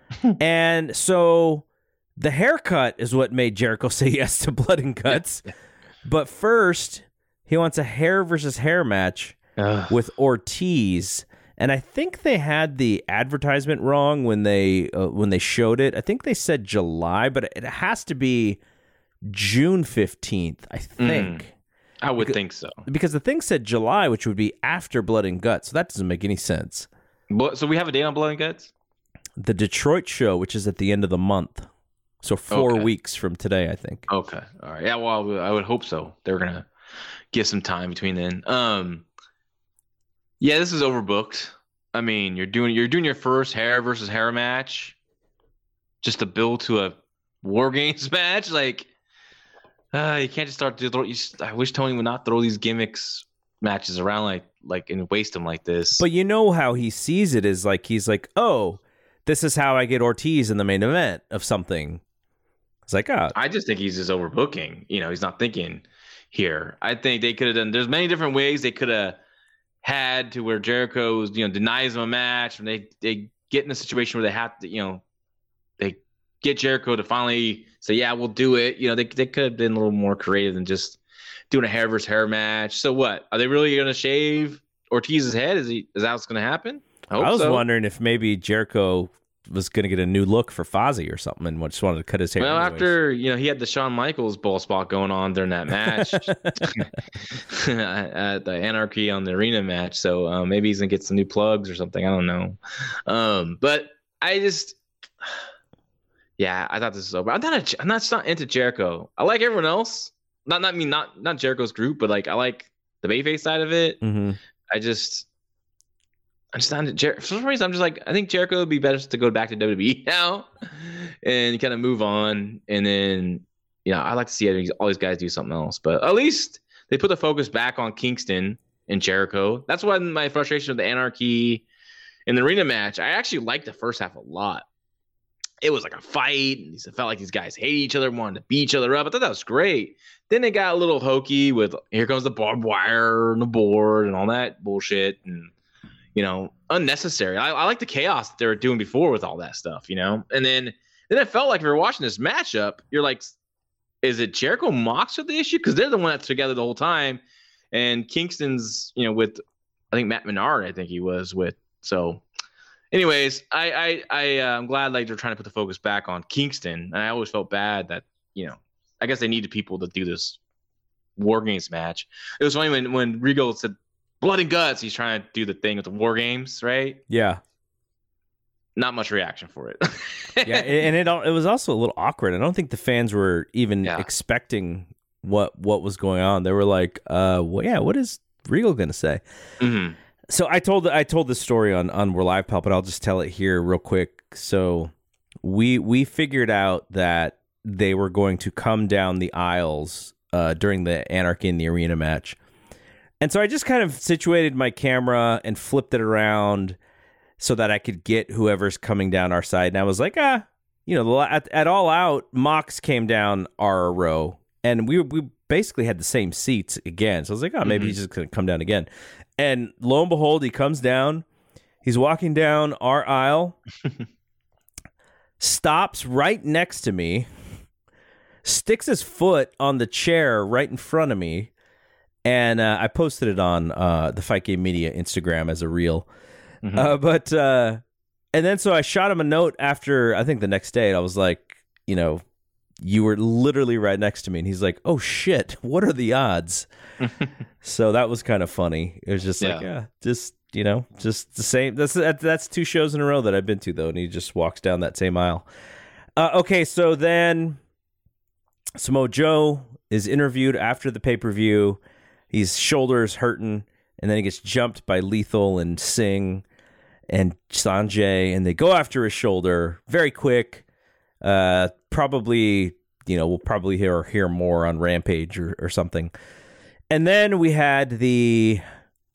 And so the haircut is what made Jericho say yes to blood and guts. But first, he wants a hair versus hair match with Ortiz. And I think they had the advertisement wrong when they showed it. I think they said July, but it has to be June 15th, I think.
I would think so.
Because the thing said July, which would be after Blood and Guts. So that doesn't make any sense.
So we have a date on Blood and Guts?
The Detroit show, which is at the end of the month. So 4 weeks from today, I think.
Okay. All right. Yeah, well, I would hope so. They're going to give some time between then. Yeah, this is overbooked. I mean, you're doing your first hair versus hair match, just to build to a War Games match. Like, you can't just start to throw. I wish Tony would not throw these gimmicks matches around like and waste them like this.
But you know how he sees it is like he's like, oh, this is how I get Ortiz in the main event of something. It's like, oh,
I just think he's just overbooking. He's not thinking here. I think they could have done. There's many different ways they could have had to where Jericho denies him a match, and they get in a situation where they have to they get Jericho to finally say, yeah, we'll do it. They could have been a little more creative than just doing a hair versus hair match. So what, are they really going to shave Ortiz's head? Is that what's going to happen?
I was wondering if maybe Jericho was going to get a new look for Fozzy or something, and just wanted to cut his hair.
Well, after he had the Shawn Michaels ball spot going on during that match at the Anarchy on the Arena match, so maybe he's gonna get some new plugs or something. I don't know, but I just, I thought this was over. I'm not into Jericho. I like everyone else. Not Jericho's group, but I like the babyface side of it.
Mm-hmm.
I'm just not for some reason. I'm just like, I think Jericho would be better to go back to WWE now and kind of move on. And then, I like to see all these guys do something else. But at least they put the focus back on Kingston and Jericho. That's why my frustration with the Anarchy in the Arena match. I actually liked the first half a lot. It was like a fight. It felt like these guys hated each other, wanted to beat each other up. I thought that was great. Then it got a little hokey with here comes the barbed wire and the board and all that bullshit. And unnecessary. I like the chaos that they were doing before with all that stuff, and then it felt like if you're watching this matchup, you're like, is it Jericho Moxley the issue? Because they're the one that's together the whole time, and Kingston's, with, I think Matt Menard, I think he was with. So, anyways, I'm glad they're trying to put the focus back on Kingston, and I always felt bad that I guess they needed people to do this War Games match. It was funny when Regal said blood and guts, he's trying to do the thing with the War Games, right?
Yeah.
Not much reaction for it.
Yeah, and it was also a little awkward. I don't think the fans were even expecting what was going on. They were like, well, yeah, what is Regal gonna say?
Mm-hmm.
So I told this story on We're Live, Pal, but I'll just tell it here real quick. So we figured out that they were going to come down the aisles during the Anarchy in the Arena match. And so I just kind of situated my camera and flipped it around so that I could get whoever's coming down our side. And I was like, at All Out, Mox came down our row, and we basically had the same seats again. So I was like, maybe he's just going to come down again. And lo and behold, he comes down. He's walking down our aisle, stops right next to me, sticks his foot on the chair right in front of me. And I posted it on the Fight Game Media Instagram as a reel. Mm-hmm. And then so I shot him a note after, I think the next day. I was like, you were literally right next to me. And he's like, oh, shit, what are the odds? So that was kind of funny. It was just just the same. That's 2 shows in a row that I've been to, though. And he just walks down that same aisle. Okay, so then Samoa Joe is interviewed after the pay-per-view. His shoulder's hurting, and then he gets jumped by Lethal and Singh and Sanjay, and they go after his shoulder very quick. Probably, we'll probably hear more on Rampage or something. And then we had because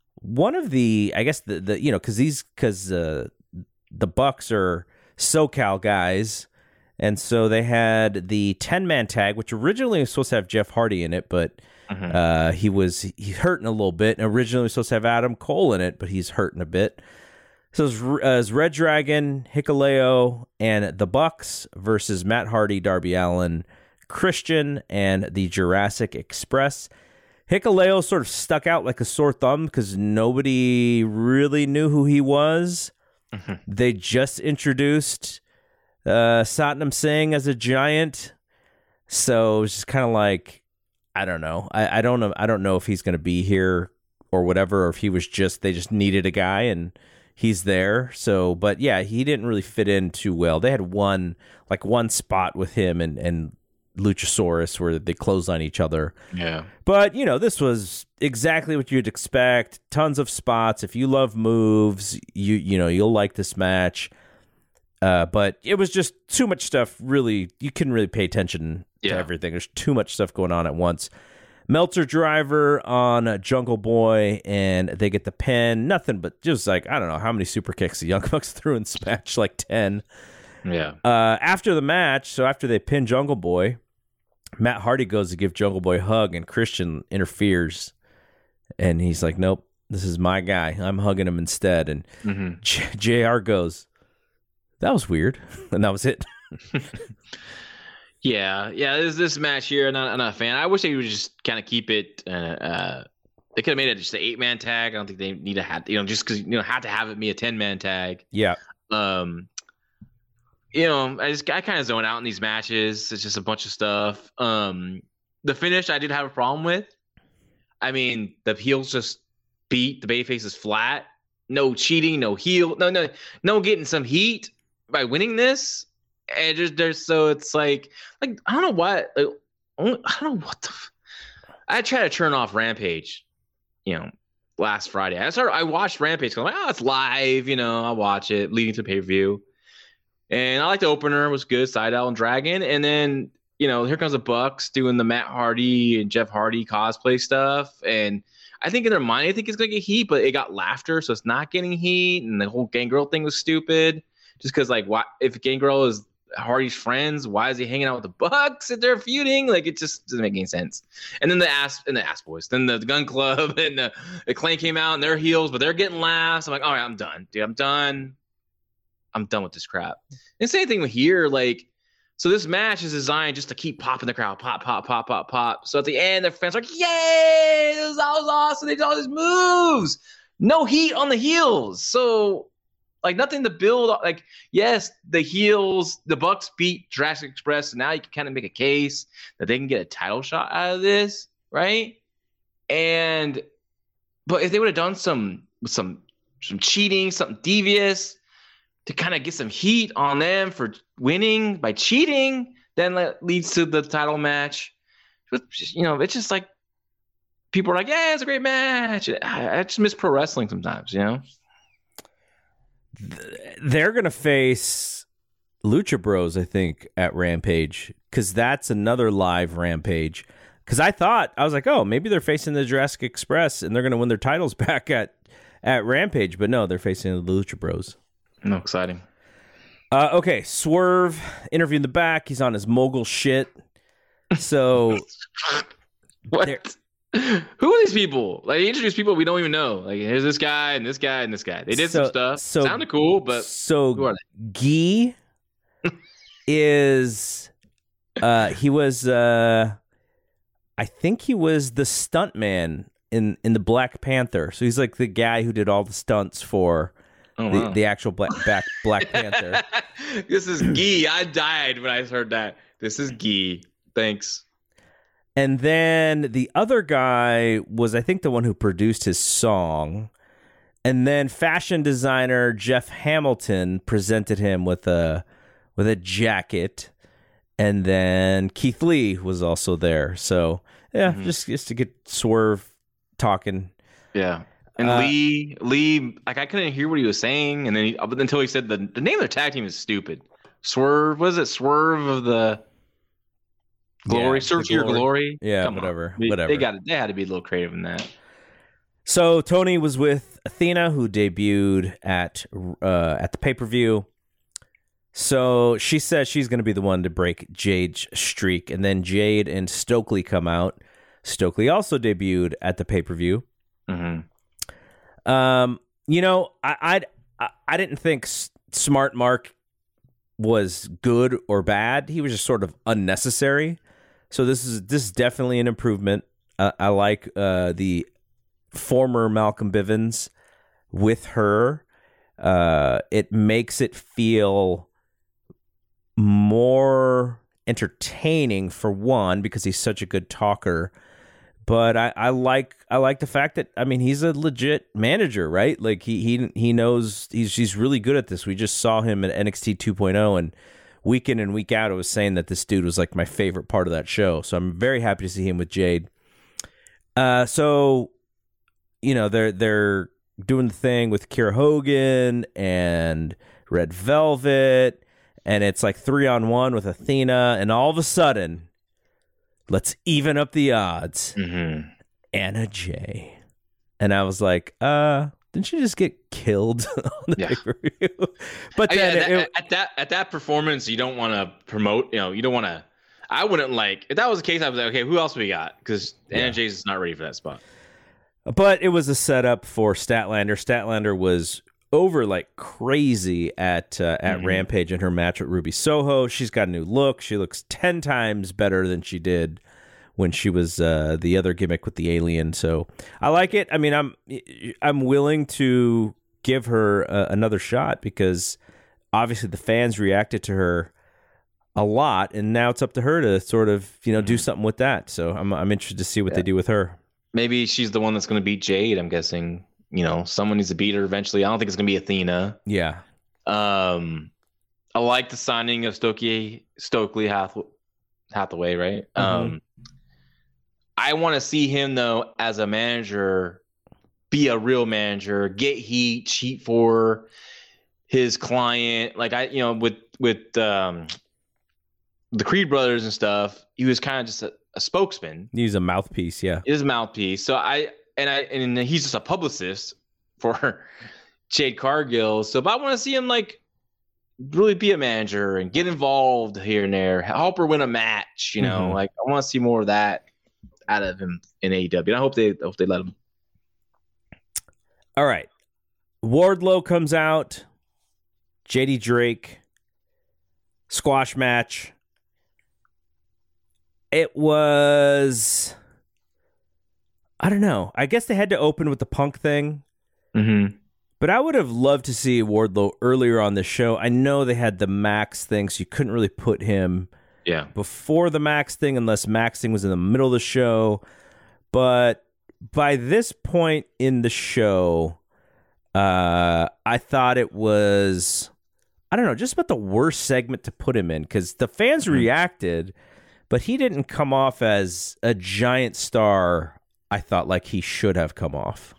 the Bucks are SoCal guys. And so they had the 10-man tag, which originally was supposed to have Jeff Hardy in it, but he's hurting a little bit. And originally was supposed to have Adam Cole in it, but he's hurting a bit. So it was Red Dragon, Hikuleo, and the Bucks versus Matt Hardy, Darby Allin, Christian, and the Jurassic Express. Hikuleo sort of stuck out like a sore thumb because nobody really knew who he was. They just introduced Satnam Singh as a giant, so it's just kind of like, I don't know. I don't know. I don't know if he's going to be here or whatever, or if they just needed a guy and he's there. So, but yeah, he didn't really fit in too well. They had one spot with him and Luchasaurus where they closed on each other.
Yeah.
But, this was exactly what you'd expect. Tons of spots. If you love moves, you'll like this match. But it was just too much stuff. Really, you couldn't really pay attention to everything. There's too much stuff going on at once. Meltzer driver on Jungle Boy, and they get the pin. Nothing but just I don't know how many super kicks the Young Bucks threw in this match, 10.
Yeah.
After the match, so after they pin Jungle Boy, Matt Hardy goes to give Jungle Boy a hug, and Christian interferes. And he's like, nope, this is my guy. I'm hugging him instead. And JR goes, that was weird. And that was it.
Yeah. This match here, I'm not a fan. I wish they would just kind of keep it. They could have made it just an 8-man tag. I don't think they need to have, just because had to have it be a 10-man tag.
Yeah.
I kind of zone out in these matches. It's just a bunch of stuff. The finish I did have a problem with. I mean, the heels just beat the babyfaces flat. No cheating, no heel, no getting some heat by winning this. And so it's like I don't know what, I don't know what I tried to turn off Rampage, last Friday. I watched Rampage. I'm like, it's live, I'll watch it leading to pay-per-view. And I like the opener, it was good, Seidel and Dragon. And then, here comes the Bucks doing the Matt Hardy and Jeff Hardy cosplay stuff. And I think in their mind, I think it's going to get heat, but it got laughter, so it's not getting heat. And the whole Gangrel thing was stupid. Just because, why, if Gangrel is Hardy's friends, why is he hanging out with the Bucks if they're feuding? It just doesn't make any sense. And then the Ass Boys, then the Gun Club and the Acclaim came out and they're heels, but they're getting laughs. I'm like, all right, I'm done, dude. I'm done with this crap. And same thing here, so this match is designed just to keep popping the crowd, pop, pop, pop, pop, pop. So at the end, the fans are like, yay, this was awesome. They did all these moves. No heat on the heels. So nothing to build. Yes, the heels, the Bucks beat Jurassic Express. So now you can kind of make a case that they can get a title shot out of this, right? But if they would have done some cheating, something devious to kind of get some heat on them for winning by cheating, then that leads to the title match. it's just like people are like, yeah, it's a great match. I just miss pro wrestling sometimes,
They're gonna face Lucha Bros, I think, at Rampage, because that's another live Rampage. Because I was like, oh, maybe they're facing the Jurassic Express and they're gonna win their titles back at Rampage, but no, they're facing the Lucha Bros.
No, exciting.
Okay, Swerve interview in the back. He's on his mogul shit. So
what? Who are these people? Like, he introduced people we don't even know. Like, here's this guy and this guy and this guy. They did some stuff. Sounded cool, but who are
they? Guy is he was I think he was the stuntman in the Black Panther. So he's like the guy who did all the stunts for the actual Black Panther.
This is Guy. I died when I heard that. This is Guy. Thanks.
And then the other guy was, I think, the one who produced his song. And then fashion designer Jeff Hamilton presented him with a jacket. And then Keith Lee was also there. So, yeah, just to get Swerve talking.
Yeah. And Lee, like, I couldn't hear what he was saying. And then until he said the name of their tag team is stupid. Swerve, was it Swerve of the Glory? Search Your Glory?
Yeah, whatever.
They had to be a little creative in that.
So Tony was with Athena, who debuted at the pay-per-view. So she says she's going to be the one to break Jade's streak. And then Jade and Stokely come out. Stokely also debuted at the pay-per-view.
Mm-hmm.
I didn't think Smart Mark was good or bad. He was just sort of unnecessary. So this is definitely an improvement. I like the former Malcolm Bivens with her. It makes it feel more entertaining, for one, because he's such a good talker. But I like the fact that, I mean, he's a legit manager, right? Like he knows he's really good at this. We just saw him at NXT 2.0, and week in and week out, I was saying that this dude was like my favorite part of that show. So I'm very happy to see him with Jade. So they're doing the thing with Kiera Hogan and Red Velvet, and it's like 3-on-1 with Athena, and all of a sudden, let's even up the odds.
Mm-hmm.
Anna Jay. And I was like, didn't she just get killed on the pay-per-view? But then
at that performance, you don't want to promote, you don't want to. I wouldn't like, if that was the case, I was like, okay, who else we got? Because Anna Jay's is not ready for that spot.
But it was a setup for Statlander. Statlander was over like crazy at Rampage in her match with Ruby Soho. She's got a new look. She looks 10 times better than she did when she was the other gimmick with the alien. So I like it. I mean, I'm willing to give her another shot, because obviously the fans reacted to her a lot, and now it's up to her to sort of do something with that. So I'm interested to see what they do with her.
Maybe she's the one that's going to beat Jade. I'm guessing someone needs to beat her eventually. I don't think it's going to be Athena.
Yeah.
I like the signing of Stokely Hathaway, right?
Mm-hmm.
I want to see him, though, as a manager, be a real manager, get heat, cheat for his client. Like, with the Creed brothers and stuff, he was kind of just a spokesman.
He's a mouthpiece, yeah.
He is a mouthpiece. So and he's just a publicist for Jade Cargill. So, but I want to see him like really be a manager and get involved here and there, help her win a match. Like, I want to see more of that out of him in AEW. And I hope they let him.
All right, Wardlow comes out. JD Drake squash match. It was, I don't know. I guess they had to open with the Punk thing.
Mm-hmm.
But I would have loved to see Wardlow earlier on the show. I know they had the Max thing, so you couldn't really put him before the Max thing unless Max thing was in the middle of the show. But by this point in the show, I thought it was, I don't know, just about the worst segment to put him in, because the fans reacted, but he didn't come off as a giant star. I thought like he should have come off.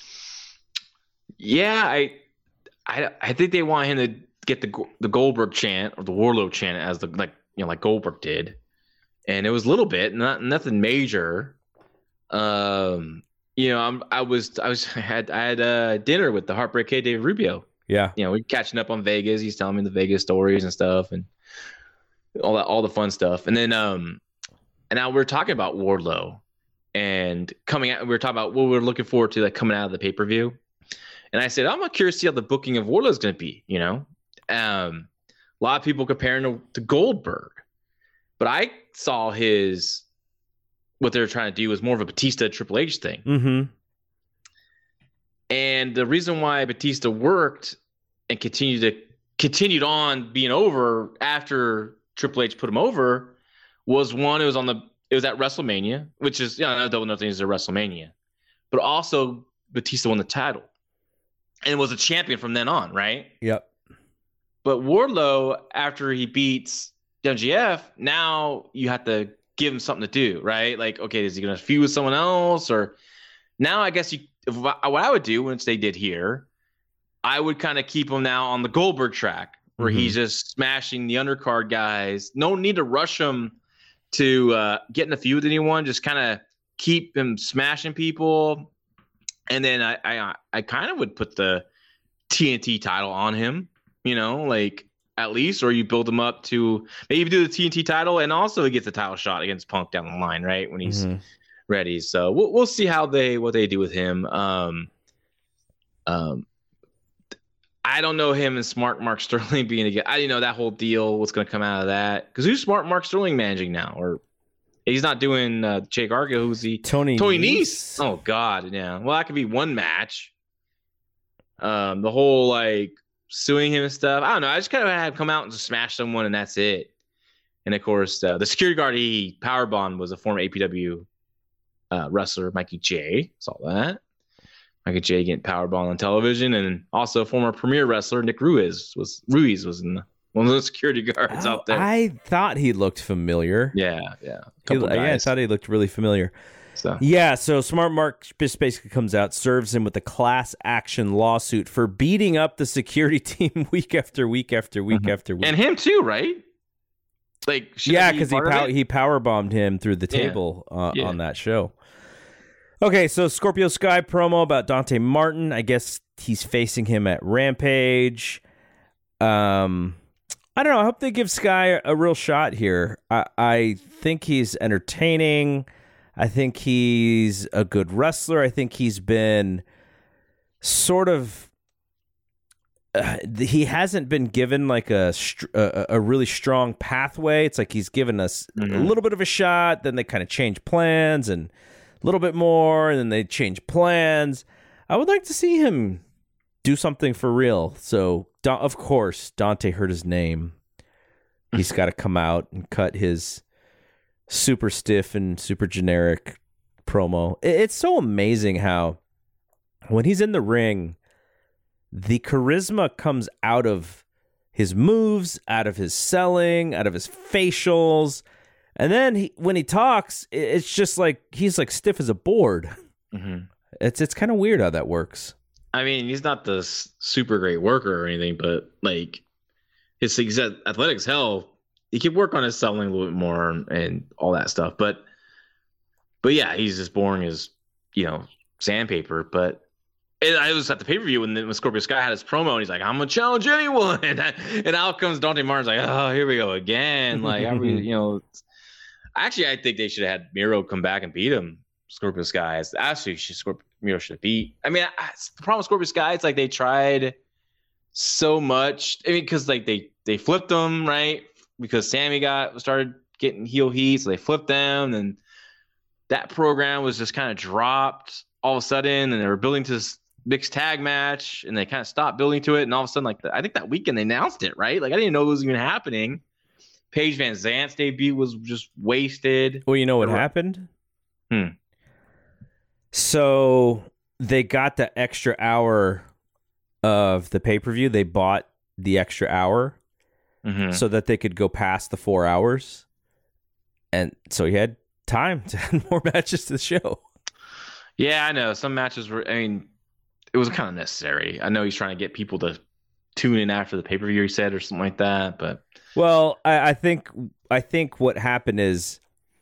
Yeah, I think they want him to get the Goldberg chant or the Wardlow chant as like Goldberg did, and it was a little bit, nothing major. I had dinner with the Heartbreak Kid, David Rubio.
Yeah,
we're catching up on Vegas. He's telling me the Vegas stories and stuff, and all the fun stuff. And then and now we're talking about Wardlow and coming out. We were talking about what we're looking forward to, like coming out of the pay-per-view. And I said, I'm not curious to see how the booking of Wardlow is going to be. A lot of people comparing to Goldberg, but I saw what they were trying to do was more of a Batista Triple H thing.
Mm-hmm.
And the reason why Batista worked and continued on being over after Triple H put him over was one, it was at WrestleMania, which is, double nothing is a WrestleMania, but also Batista won the title and was a champion from then on, right?
Yep.
But Wardlow, after he beats MJF, now you have to give him something to do, right? Like, okay, is he going to feud with someone else? Or now I guess what I would do, which they did here, I would kind of keep him now on the Goldberg track where he's just smashing the undercard guys. No need to rush him to get in a feud with anyone. Just kind of keep him smashing people. And then I kind of would put the TNT title on him, like at least, or you build him up to maybe do the TNT title and also he gets a title shot against Punk down the line, right? When he's ready. So we'll see what they do with him. I don't know him and Smart Mark Sterling being together. I didn't know that whole deal, what's going to come out of that. Because who's Smart Mark Sterling managing now? Or he's not doing Jay Gargano. Who's he? Tony Nese. Oh, God. Yeah. Well, that could be one match. The whole, like, suing him and stuff. I don't know. I just kind of had come out and just smash someone, and that's it. And, of course, the security guard he powerbombed was a former APW wrestler, Mikey J. Saw that. Mikey J getting powerbomb on television, and also former Premier wrestler Nick Ruiz was in one of those security guards out there.
I thought he looked familiar.
Yeah.
I thought he looked really familiar. So Smart Mark just basically comes out, serves him with a class action lawsuit for beating up the security team week after week after week after week,
and him too, right? Like,
because he powerbombed him through the table on that show. Okay, so Scorpio Sky promo about Dante Martin. I guess he's facing him at Rampage. I don't know. I hope they give Sky a real shot here. I think he's entertaining. I think he's a good wrestler. I think he's been sort of... he hasn't been given like a really strong pathway. It's like he's given us a little bit of a shot, then they kind of change plans, and a little bit more, and then they change plans. I would like to see him do something for real. So, of course, Dante heard his name. He's got to come out and cut his super stiff and super generic promo. It's so amazing how when he's in the ring, the charisma comes out of his moves, out of his selling, out of his facials. And then when he talks, it's just like he's like stiff as a board. Mm-hmm. It's kind of weird how that works.
I mean, he's not the super great worker or anything, but like he's athletic as hell. He could work on his selling a little bit more and all that stuff. But yeah, he's as boring as sandpaper. But I was at the pay-per-view when Scorpio Sky had his promo, and he's like, "I'm gonna challenge anyone," and out comes Dante Martin's like, "Oh, here we go again." Like, Actually, I think they should have had Miro come back and beat him. Scorpio Sky. Actually, Miro should have beat. I mean, the problem with Scorpio Sky, it's like they tried so much. I mean, because like they flipped them, right? Because Sammy started getting heel heat, so they flipped them, and that program was just kind of dropped all of a sudden, and they were building to this mixed tag match, and they kind of stopped building to it, and all of a sudden, I think that weekend they announced it, right? Like I didn't know it was even happening. Paige Van Zant's debut was just wasted.
Well, you know what happened? So they got the extra hour of the pay-per-view. They bought the extra hour so that they could go past the 4 hours. And so he had time to add more matches to the show.
Yeah, I know. Some matches were, I mean, it was kind of necessary. I know he's trying to get people to tune in after the pay-per-view, he said, or something like that. But
well, I think what happened is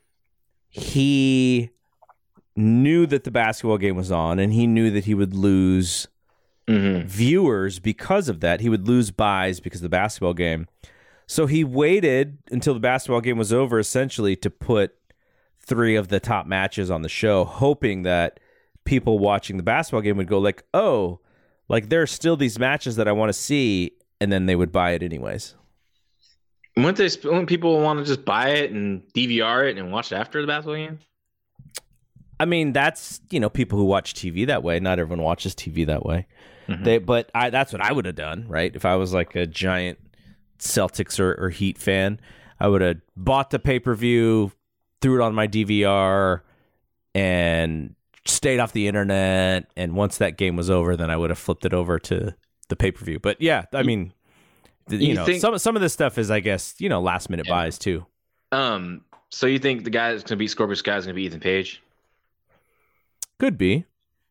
he knew that the basketball game was on, and he knew that he would lose viewers because of that. He would lose buys because of the basketball game. So he waited until the basketball game was over, essentially, to put 3 of the top matches on the show, hoping that people watching the basketball game would go like, oh, like there are still these matches that I want to see, and then they would buy it anyways.
Wouldn't people want to just buy it and DVR it and watch it after the basketball game?
I mean, that's, people who watch TV that way. Not everyone watches TV that way. That's what I would have done, right? If I was like a giant Celtics or Heat fan, I would have bought the pay-per-view, threw it on my DVR, and stayed off the internet. And once that game was over, then I would have flipped it over to the pay-per-view. But yeah, I mean, some of this stuff is, I guess, last minute buys too.
So you think the guy that's going to beat Scorpio Sky is going to be Ethan Page?
Could be.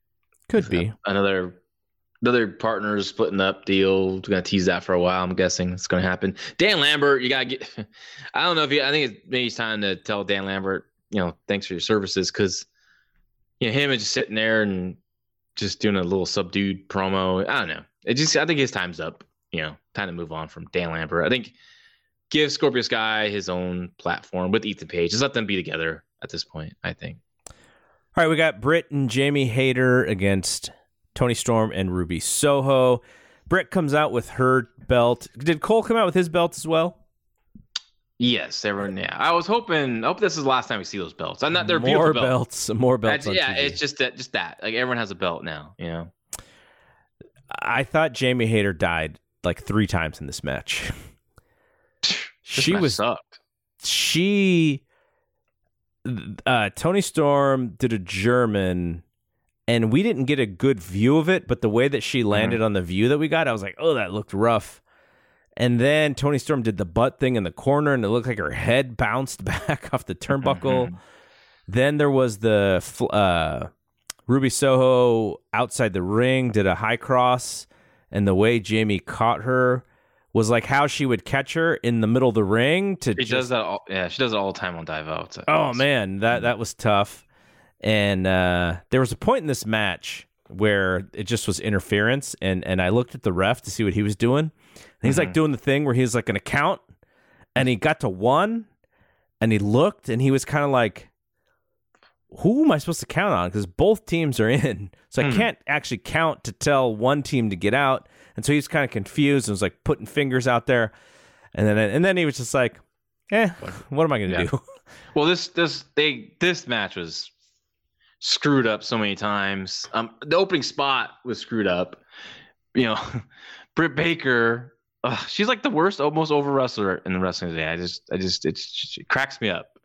Another partner splitting up deal. We're going to tease that for a while. I'm guessing it's going to happen. Dan Lambert, you got to get. I don't know if I think maybe it's time to tell Dan Lambert, thanks for your services, because him is just sitting there and just doing a little subdued promo. I don't know. I think his time's up. Time to move on from Dan Lambert. I think give Scorpio Sky his own platform with Ethan Page. Just let them be together at this point, I think.
All right, we got Britt and Jamie Hayter against Toni Storm and Ruby Soho. Britt comes out with her belt. Did Cole come out with his belt as well?
Yes, everyone. Yeah, I hope this is the last time we see those belts. I'm not. They're
more
beautiful belts.
More belts.
Yeah, it's just that. Like, everyone has a belt now.
I thought Jamie Hayter died like 3 times in this match.
Sucked.
Toni Storm did a German, and we didn't get a good view of it, but the way that she landed on the view that we got, I was like, oh, that looked rough. And then Toni Storm did the butt thing in the corner, and it looked like her head bounced back off the turnbuckle. Then there was the Ruby Soho outside the ring, did a high cross, and the way Jamie caught her was like how she would catch her in the middle of the ring. She does
that all the time on Dive Out.
Oh, man, that was tough. And there was a point in this match where it just was interference, and I looked at the ref to see what he was doing. And he's like doing the thing where he's like going to count, and he got to 1, and he looked, and he was kind of like, who am I supposed to count on? Because both teams are in. So I can't actually count to tell one team to get out. And so he's kind of confused and was like putting fingers out there. And then he was just like, what am I going to do?
Well, this match was screwed up so many times. The opening spot was screwed up. Britt Baker, she's like the worst, most over wrestler in the wrestling today. It cracks me up.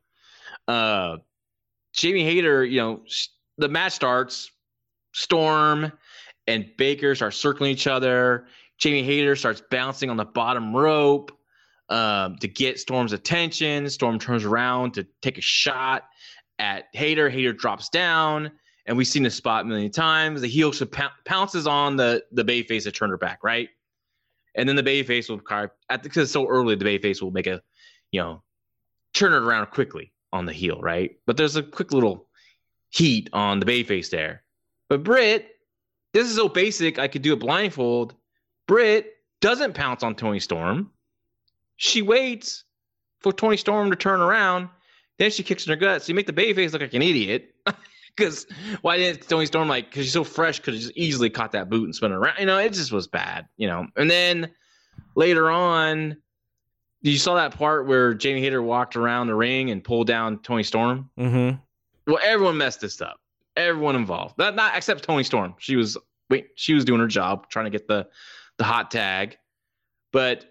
Jamie Hayter, the match starts, Storm and Baker start circling each other. Jamie Hayter starts bouncing on the bottom rope to get Storm's attention. Storm turns around to take a shot at Hayter. Hayter drops down, and we've seen this spot a million times. The heel pounces on the babyface to turn her back, right? And then the babyface will, because it's so early, the babyface will make a, turn it around quickly on the heel, right? But there's a quick little heat on the babyface there. But Britt, this is so basic, I could do a blindfold. Britt doesn't pounce on Toni Storm. She waits for Toni Storm to turn around. Then she kicks in her gut. So you make the babyface look like an idiot. Because why didn't Toni Storm, because she's so fresh, could have just easily caught that boot and spun it around. It just was bad, And then later on, you saw that part where Jamie Hayter walked around the ring and pulled down Toni Storm?
Mm-hmm.
Well, everyone messed this up. Everyone involved. Not except Toni Storm. She was doing her job, trying to get the hot tag. But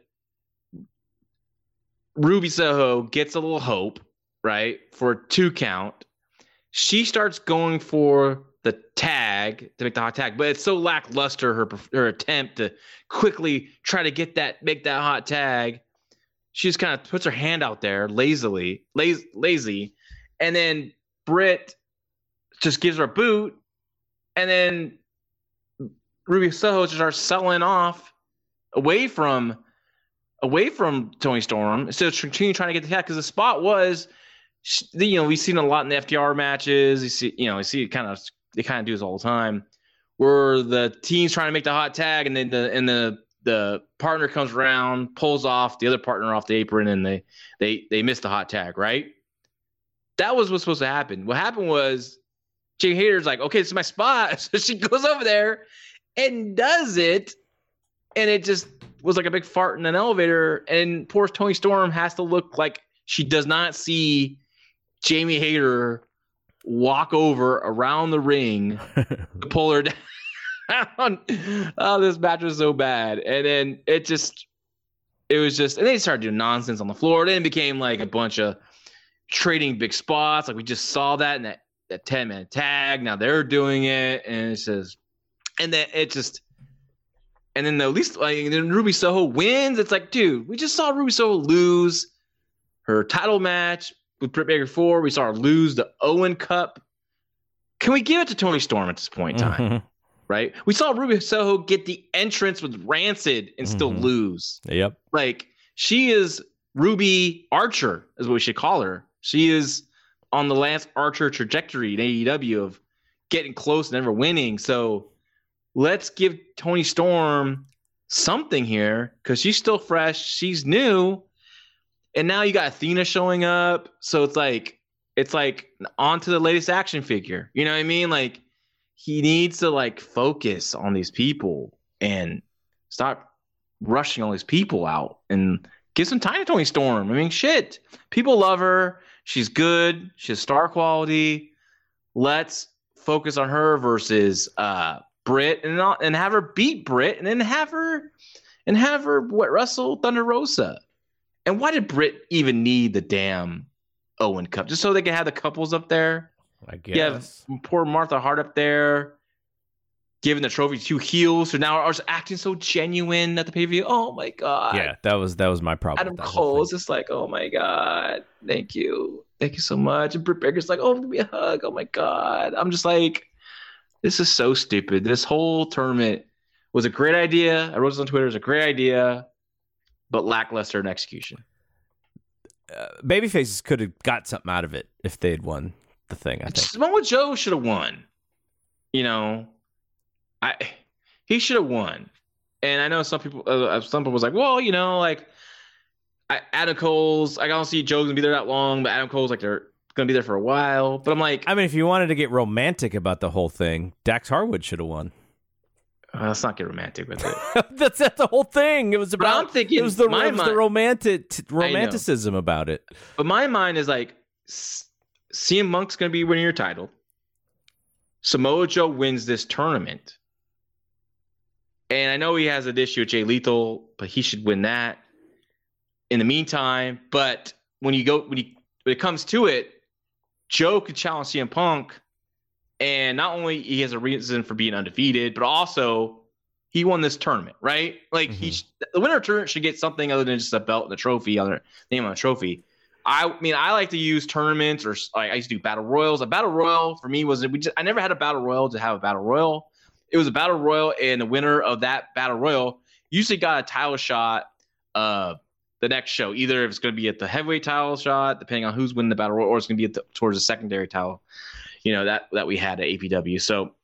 Ruby Soho gets a little hope, right, for a 2 count. She starts going for the tag to make the hot tag, but it's so lackluster, her attempt to quickly try to make that hot tag. she just kind of puts her hand out there lazy, and then Britt just gives her a boot, and then Ruby Soho just starts selling off away from Toni Storm instead of continuing trying to get the tag, because the spot was, we've seen it a lot in the FTR matches. You see they kind of do this all the time, where the team's trying to make the hot tag, and then the partner comes around, pulls off the other partner off the apron, and they miss the hot tag, right? That was what's supposed to happen. What happened was Jamie Hayter's like, okay, this is my spot. So she goes over there and does it, and it just was like a big fart in an elevator, and poor Toni Storm has to look like she does not see Jamie Hayter walk over around the ring to pull her down. Oh, this match was so bad. And then and they started doing nonsense on the floor. Then it became like a bunch of trading big spots. Like we just saw that in that 10-minute tag. Now they're doing it, and then at least then Ruby Soho wins. It's like, dude, we just saw Ruby Soho lose her title match with Britt Baker 4. We saw her lose the Owen Cup. Can we give it to Toni Storm at this point in time? Mm-hmm. Right? We saw Ruby Soho get the entrance with Rancid and still lose.
Yep.
Like, she is Ruby Archer, is what we should call her. She is on the Lance Archer trajectory in AEW of getting close and never winning. So let's give Toni Storm something here, because she's still fresh. She's new. And now you got Athena showing up. So it's like on to the latest action figure. You know what I mean? Like, he needs to like focus on these people and stop rushing all these people out and give some time to Toni Storm. I mean, shit. People love her. She's good. She has star quality. Let's focus on her versus Britt and have her beat Britt, and then have her wrestle Thunder Rosa. And why did Britt even need the damn Owen Cup? Just so they can have the couples up there?
I guess.
You have poor Martha Hart up there giving the trophy to heels, who now are acting so genuine at the pay-per-view. Oh my god.
Yeah, that was my problem.
Adam Cole's just like, oh my god, thank you so much. And Britt Baker's like, oh, give me a hug. Oh my god. I'm just like, this is so stupid. This whole tournament was a great idea. I wrote this on Twitter. It was a great idea, but lackluster in execution.
Babyfaces could have got something out of it if they had won the thing, I think.
Samoa Joe should have won. He should have won. And I know some people was like, well, Adam Cole's, I don't see Joe's gonna be there that long, but Adam Cole's like, they're gonna be there for a while. But I'm like,
I mean, if you wanted to get romantic about the whole thing, Dax Harwood should have won.
Let's not get romantic with it.
That's the whole thing. It was about.
But I'm thinking,
it was the romanticism about it.
But my mind is like, CM Punk's gonna be winning your title. Samoa Joe wins this tournament, and I know he has an issue with Jay Lethal, but he should win that. In the meantime, but when it comes to it, Joe could challenge CM Punk. And not only he has a reason for being undefeated, but also he won this tournament, right? Like the winner of the tournament should get something other than just a belt and a trophy on their name on a trophy. I mean, I like to use tournaments, or like I used to do battle royals. A battle royal for me I never had a battle royal to have a battle royal. It was a battle royal, and the winner of that battle royal usually got a title shot the next show. Either if it's going to be at the heavyweight title shot, depending on who's winning the battle royal, or it's going to be towards the secondary title. That we had at APW. So,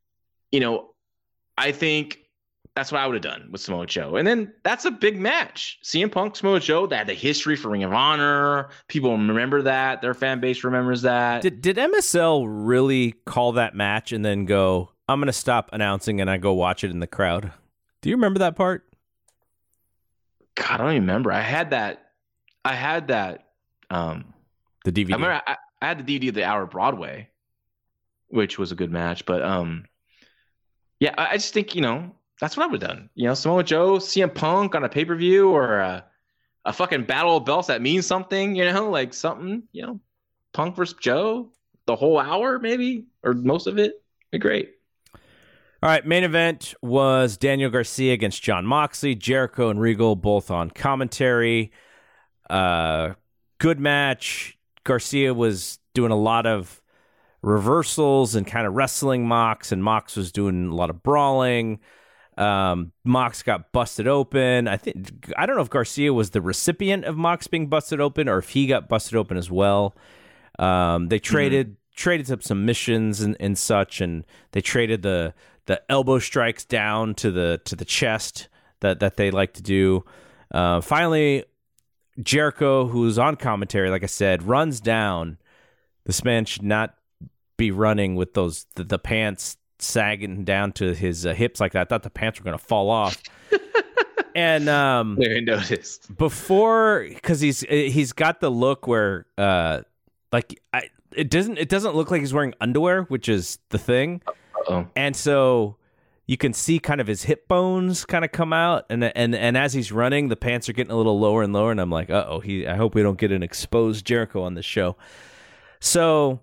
I think that's what I would have done with Samoa Joe. And then that's a big match. CM Punk, Samoa Joe, that had the history for Ring of Honor. People remember that. Their fan base remembers that.
Did MSL really call that match and then go, I'm going to stop announcing and I go watch it in the crowd? Do you remember that part?
God, I don't even remember. I had that.
The DVD.
I remember I had the DVD of the Hour of Broadway, which was a good match. But yeah, I just think, that's what I would have done. Samoa Joe, CM Punk on a pay-per-view, or a fucking battle of belts that means something, like something, Punk versus Joe, the whole hour maybe, or most of it. Be great.
All right, main event was Daniel Garcia against Jon Moxley. Jericho and Regal both on commentary. Good match. Garcia was doing a lot of reversals and kind of wrestling Mox, and Mox was doing a lot of brawling. Mox got busted open. I don't know if Garcia was the recipient of Mox being busted open or if he got busted open as well. They traded some missions and such, and they traded the elbow strikes down to the chest that they like to do. Finally, Jericho, who's on commentary, like I said, runs down. This man should not be running with those the pants sagging down to his hips like that. I thought the pants were going to fall off. And
Very noticed
before, because he's got the look where it doesn't look like he's wearing underwear, which is the thing.
Uh-oh.
And so you can see kind of his hip bones kind of come out, and as he's running, the pants are getting a little lower and lower, and I'm like, I hope we don't get an exposed Jericho on this show. So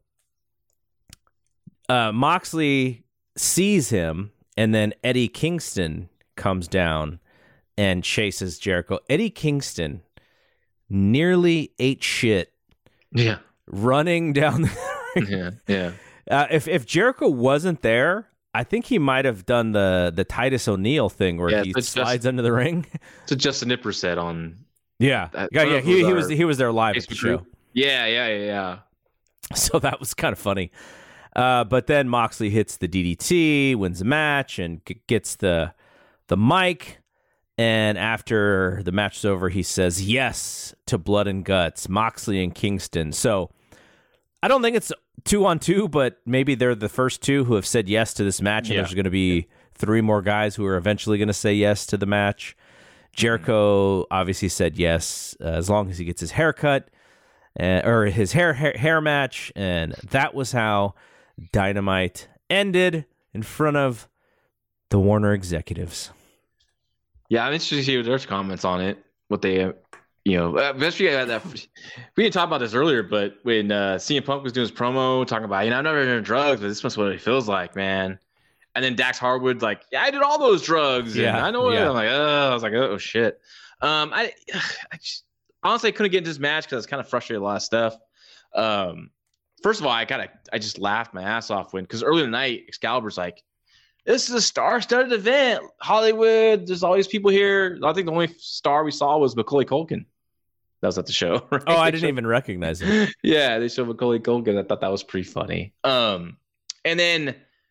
Moxley sees him, and then Eddie Kingston comes down and chases Jericho. Eddie Kingston nearly ate shit.
Yeah.
Running down the ring.
Yeah.
If Jericho wasn't there, I think he might have done the Titus O'Neil thing where he slides under the ring.
So Justin Nipper said on.
Yeah. He was there live at the show.
Group. Yeah.
So that was kind of funny. But then Moxley hits the DDT, wins the match, and gets the mic. And after the match is over, he says yes to Blood and Guts, Moxley and Kingston. So I don't think it's 2-on-2, but maybe they're the first two who have said yes to this match, and there's going to be 3 more guys who are eventually going to say yes to the match. Jericho obviously said yes, as long as he gets his haircut, or his hair match, and that was how Dynamite ended in front of the Warner executives.
Yeah, I'm interested to hear their comments on it. What they, especially that. We didn't talk about this earlier, but when CM Punk was doing his promo, talking about, I've never done drugs, but this must be what it feels like, man. And then Dax Harwood, like, yeah, I did all those drugs. And I know it. I'm like, I was like, oh shit. I just, honestly, I couldn't get into this match because I was kind of frustrated with a lot of stuff. First of all, I just laughed my ass off because earlier tonight, Excalibur's like, this is a star-studded event. Hollywood, there's all these people here. I think the only star we saw was Macaulay Culkin. That was at the show. Right?
Oh, I didn't even recognize him.
Yeah, they showed Macaulay Culkin. I thought that was pretty funny. And then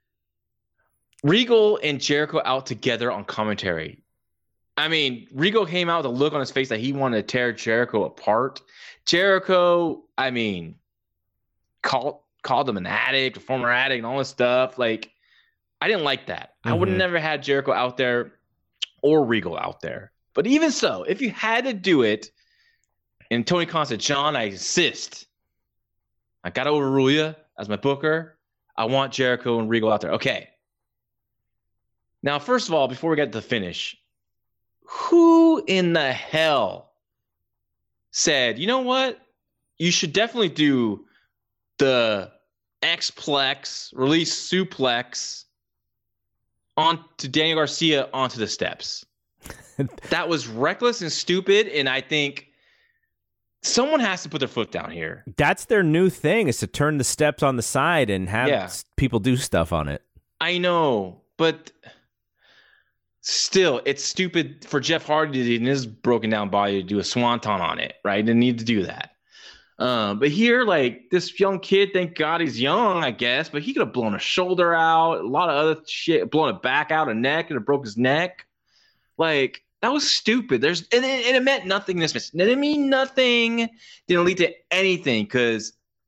Regal and Jericho out together on commentary. I mean, Regal came out with a look on his face that he wanted to tear Jericho apart. Jericho, I mean, called him an addict, a former addict, and all this stuff. Like, I didn't like that. I would have never had Jericho out there or Regal out there. But even so, if you had to do it, and Tony Khan said, John, I insist. I got to overrule you as my booker. I want Jericho and Regal out there. Okay. Now, first of all, before we get to the finish, who in the hell said, you know what? You should definitely do the X-Plex, release suplex onto Daniel Garcia onto the steps. That was reckless and stupid, and I think someone has to put their foot down here.
That's their new thing, is to turn the steps on the side and have people do stuff on it.
I know, but still, it's stupid for Jeff Hardy in his broken down body to do a swanton on it, right? Didn't need to do that. But here, like, this young kid, thank God he's young, I guess, but he could have blown a shoulder out, a lot of other shit, blown a back out, a neck, and it broke his neck. Like, that was stupid. And it meant nothing. This it didn't mean nothing. Didn't lead to anything because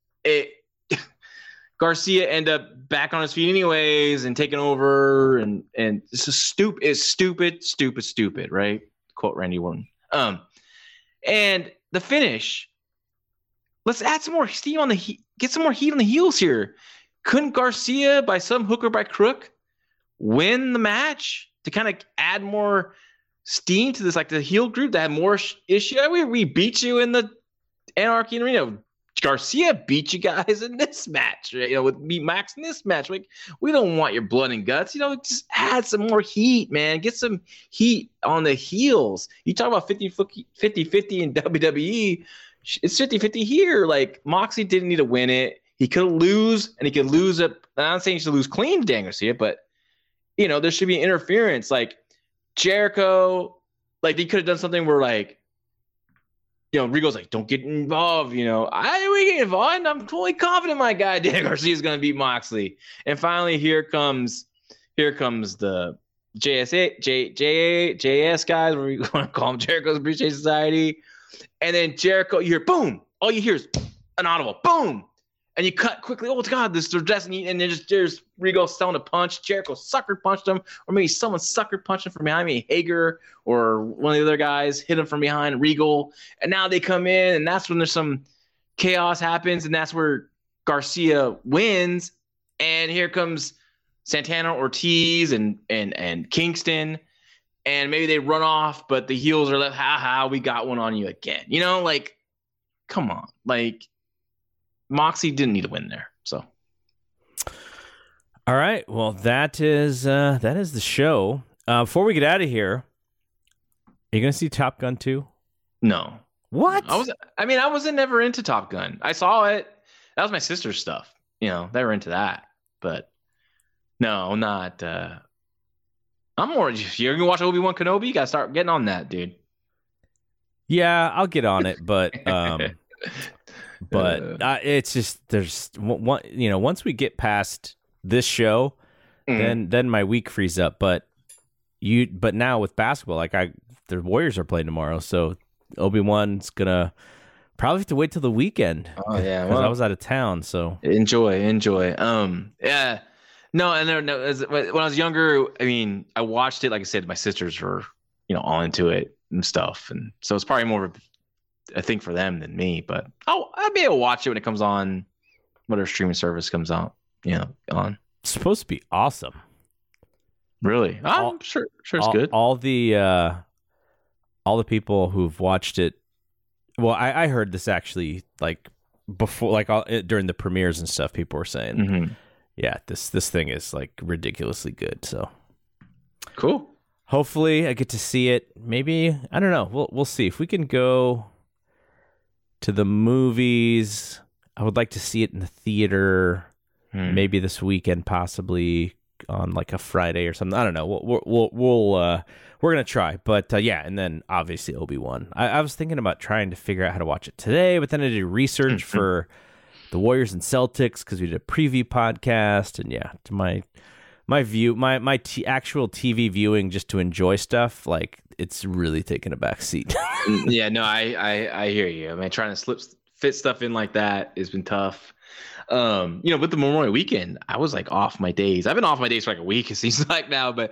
Garcia ended up back on his feet anyways and taking over, and it's stupid, right? Quote Randy Orton. And the finish. Let's add some more steam on get some more heat on the heels here. Couldn't Garcia, by some hook or by crook, win the match to kind of add more steam to this, like the heel group that had more issue? We beat you in the Anarchy Arena. Garcia beat you guys in this match, beat Max in this match. Like, we don't want your blood and guts. Just add some more heat, man. Get some heat on the heels. You talk about 50-50 in WWE. It's 50-50 here. Like, Moxley didn't need to win it. He could lose, and he could lose it. I'm not saying he should lose clean to Dan Garcia, but, there should be interference. Like, Jericho, like, they could have done something where, like, Regal's like, don't get involved. We get involved. I'm fully confident my guy Dan Garcia is going to beat Moxley. And finally, here comes the JS guys, where we want to call them Jericho's Appreciation Society. And then Jericho, you hear boom. All you hear is an audible boom. And you cut quickly. Oh, God, this is destiny. And then there's Regal selling a punch. Jericho sucker punched him. Or maybe someone sucker punched him from behind me. Hager or one of the other guys hit him from behind Regal. And now they come in. And that's when there's some chaos happens. And that's where Garcia wins. And here comes Santana, Ortiz, and Kingston. And maybe they run off. But the heels are like, ha, we got one on you again. Like, come on. Like, Moxie didn't need to win there. So,
all right. Well, that is the show. Before we get out of here, are you going to see Top Gun 2?
No.
What?
I wasn't never into Top Gun. I saw it. That was my sister's stuff. They were into that. But no, not. I'm more. You're going to watch Obi-Wan Kenobi? You got to start getting on that, dude.
Yeah, I'll get on it, but. But it's just there's one, once we get past this show, then my week frees up. But now with basketball, like the Warriors are playing tomorrow, so Obi-Wan's gonna probably have to wait till the weekend.
Oh yeah,
because I was out of town. So
enjoy. Yeah, no, and no. When I was younger, I watched it. Like I said, my sisters were all into it and stuff, and so it's probably more of a thing for them than me, but I'll be able to watch it when it comes on, whatever streaming service comes out, on.
It's supposed to be awesome.
Really? I'm sure it's good.
All the people who've watched it. Well, I heard this actually like before, like during the premieres and stuff. People were saying, yeah, this thing is like ridiculously good. So
cool.
Hopefully, I get to see it. Maybe, I don't know. We'll see if we can go to the movies. I would like to see it in the theater, maybe this weekend, possibly on like a Friday or something. I don't know. We're gonna try, but yeah. And then obviously Obi-Wan. I was thinking about trying to figure out how to watch it today, but then I did research for the Warriors and Celtics because we did a preview podcast, and yeah, to my actual TV viewing just to enjoy stuff, like it's really taking a back seat.
Yeah, no, I hear you. Trying to fit stuff in like that has been tough. With the Memorial Weekend, I was like off my days. I've been off my days for like a week, it seems like now, but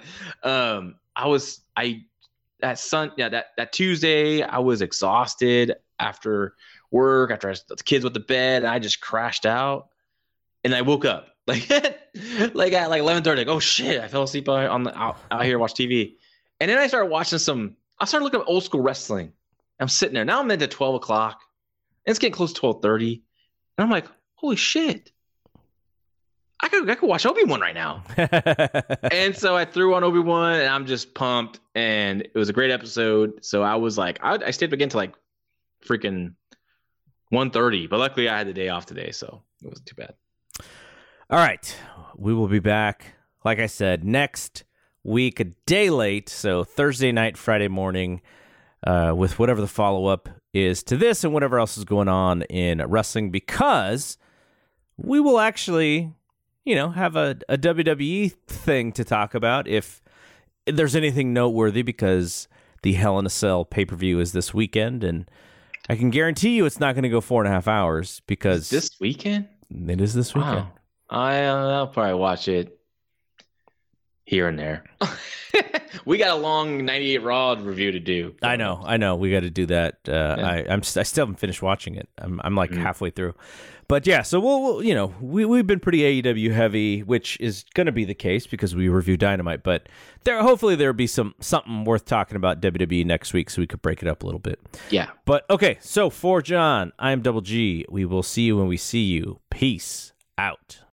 that Tuesday I was exhausted after work, after the kids went to bed, and I just crashed out, and I woke up like at 11:30. Like, oh shit, I fell asleep out here to watch TV, and then I started looking at old school wrestling. I'm sitting there now. I'm into 12 o'clock, and it's getting close to 12:30, and I'm like, holy shit, I could watch Obi-Wan right now. And so I threw on Obi-Wan, and I'm just pumped, and it was a great episode. So I was like, I stayed up again to like freaking 1:30, but luckily I had the day off today, so it wasn't too bad.
All right, we will be back, like I said, next week, a day late, so Thursday night, Friday morning, with whatever the follow-up is to this and whatever else is going on in wrestling, because we will actually, have a WWE thing to talk about if there's anything noteworthy, because the Hell in a Cell pay-per-view is this weekend, and I can guarantee you it's not going to go 4.5 hours, because...
This weekend?
It is this weekend.
Wow. I'll probably watch it here and there. we got a long 98 Raw review to do.
I know. We got to do that. I still haven't finished watching it. I'm like halfway through. But yeah, so we've been pretty AEW heavy, which is going to be the case because we review Dynamite. But hopefully there'll be something worth talking about WWE next week, so we could break it up a little bit.
Yeah.
But okay, so for John, I'm Double G. We will see you when we see you. Peace out.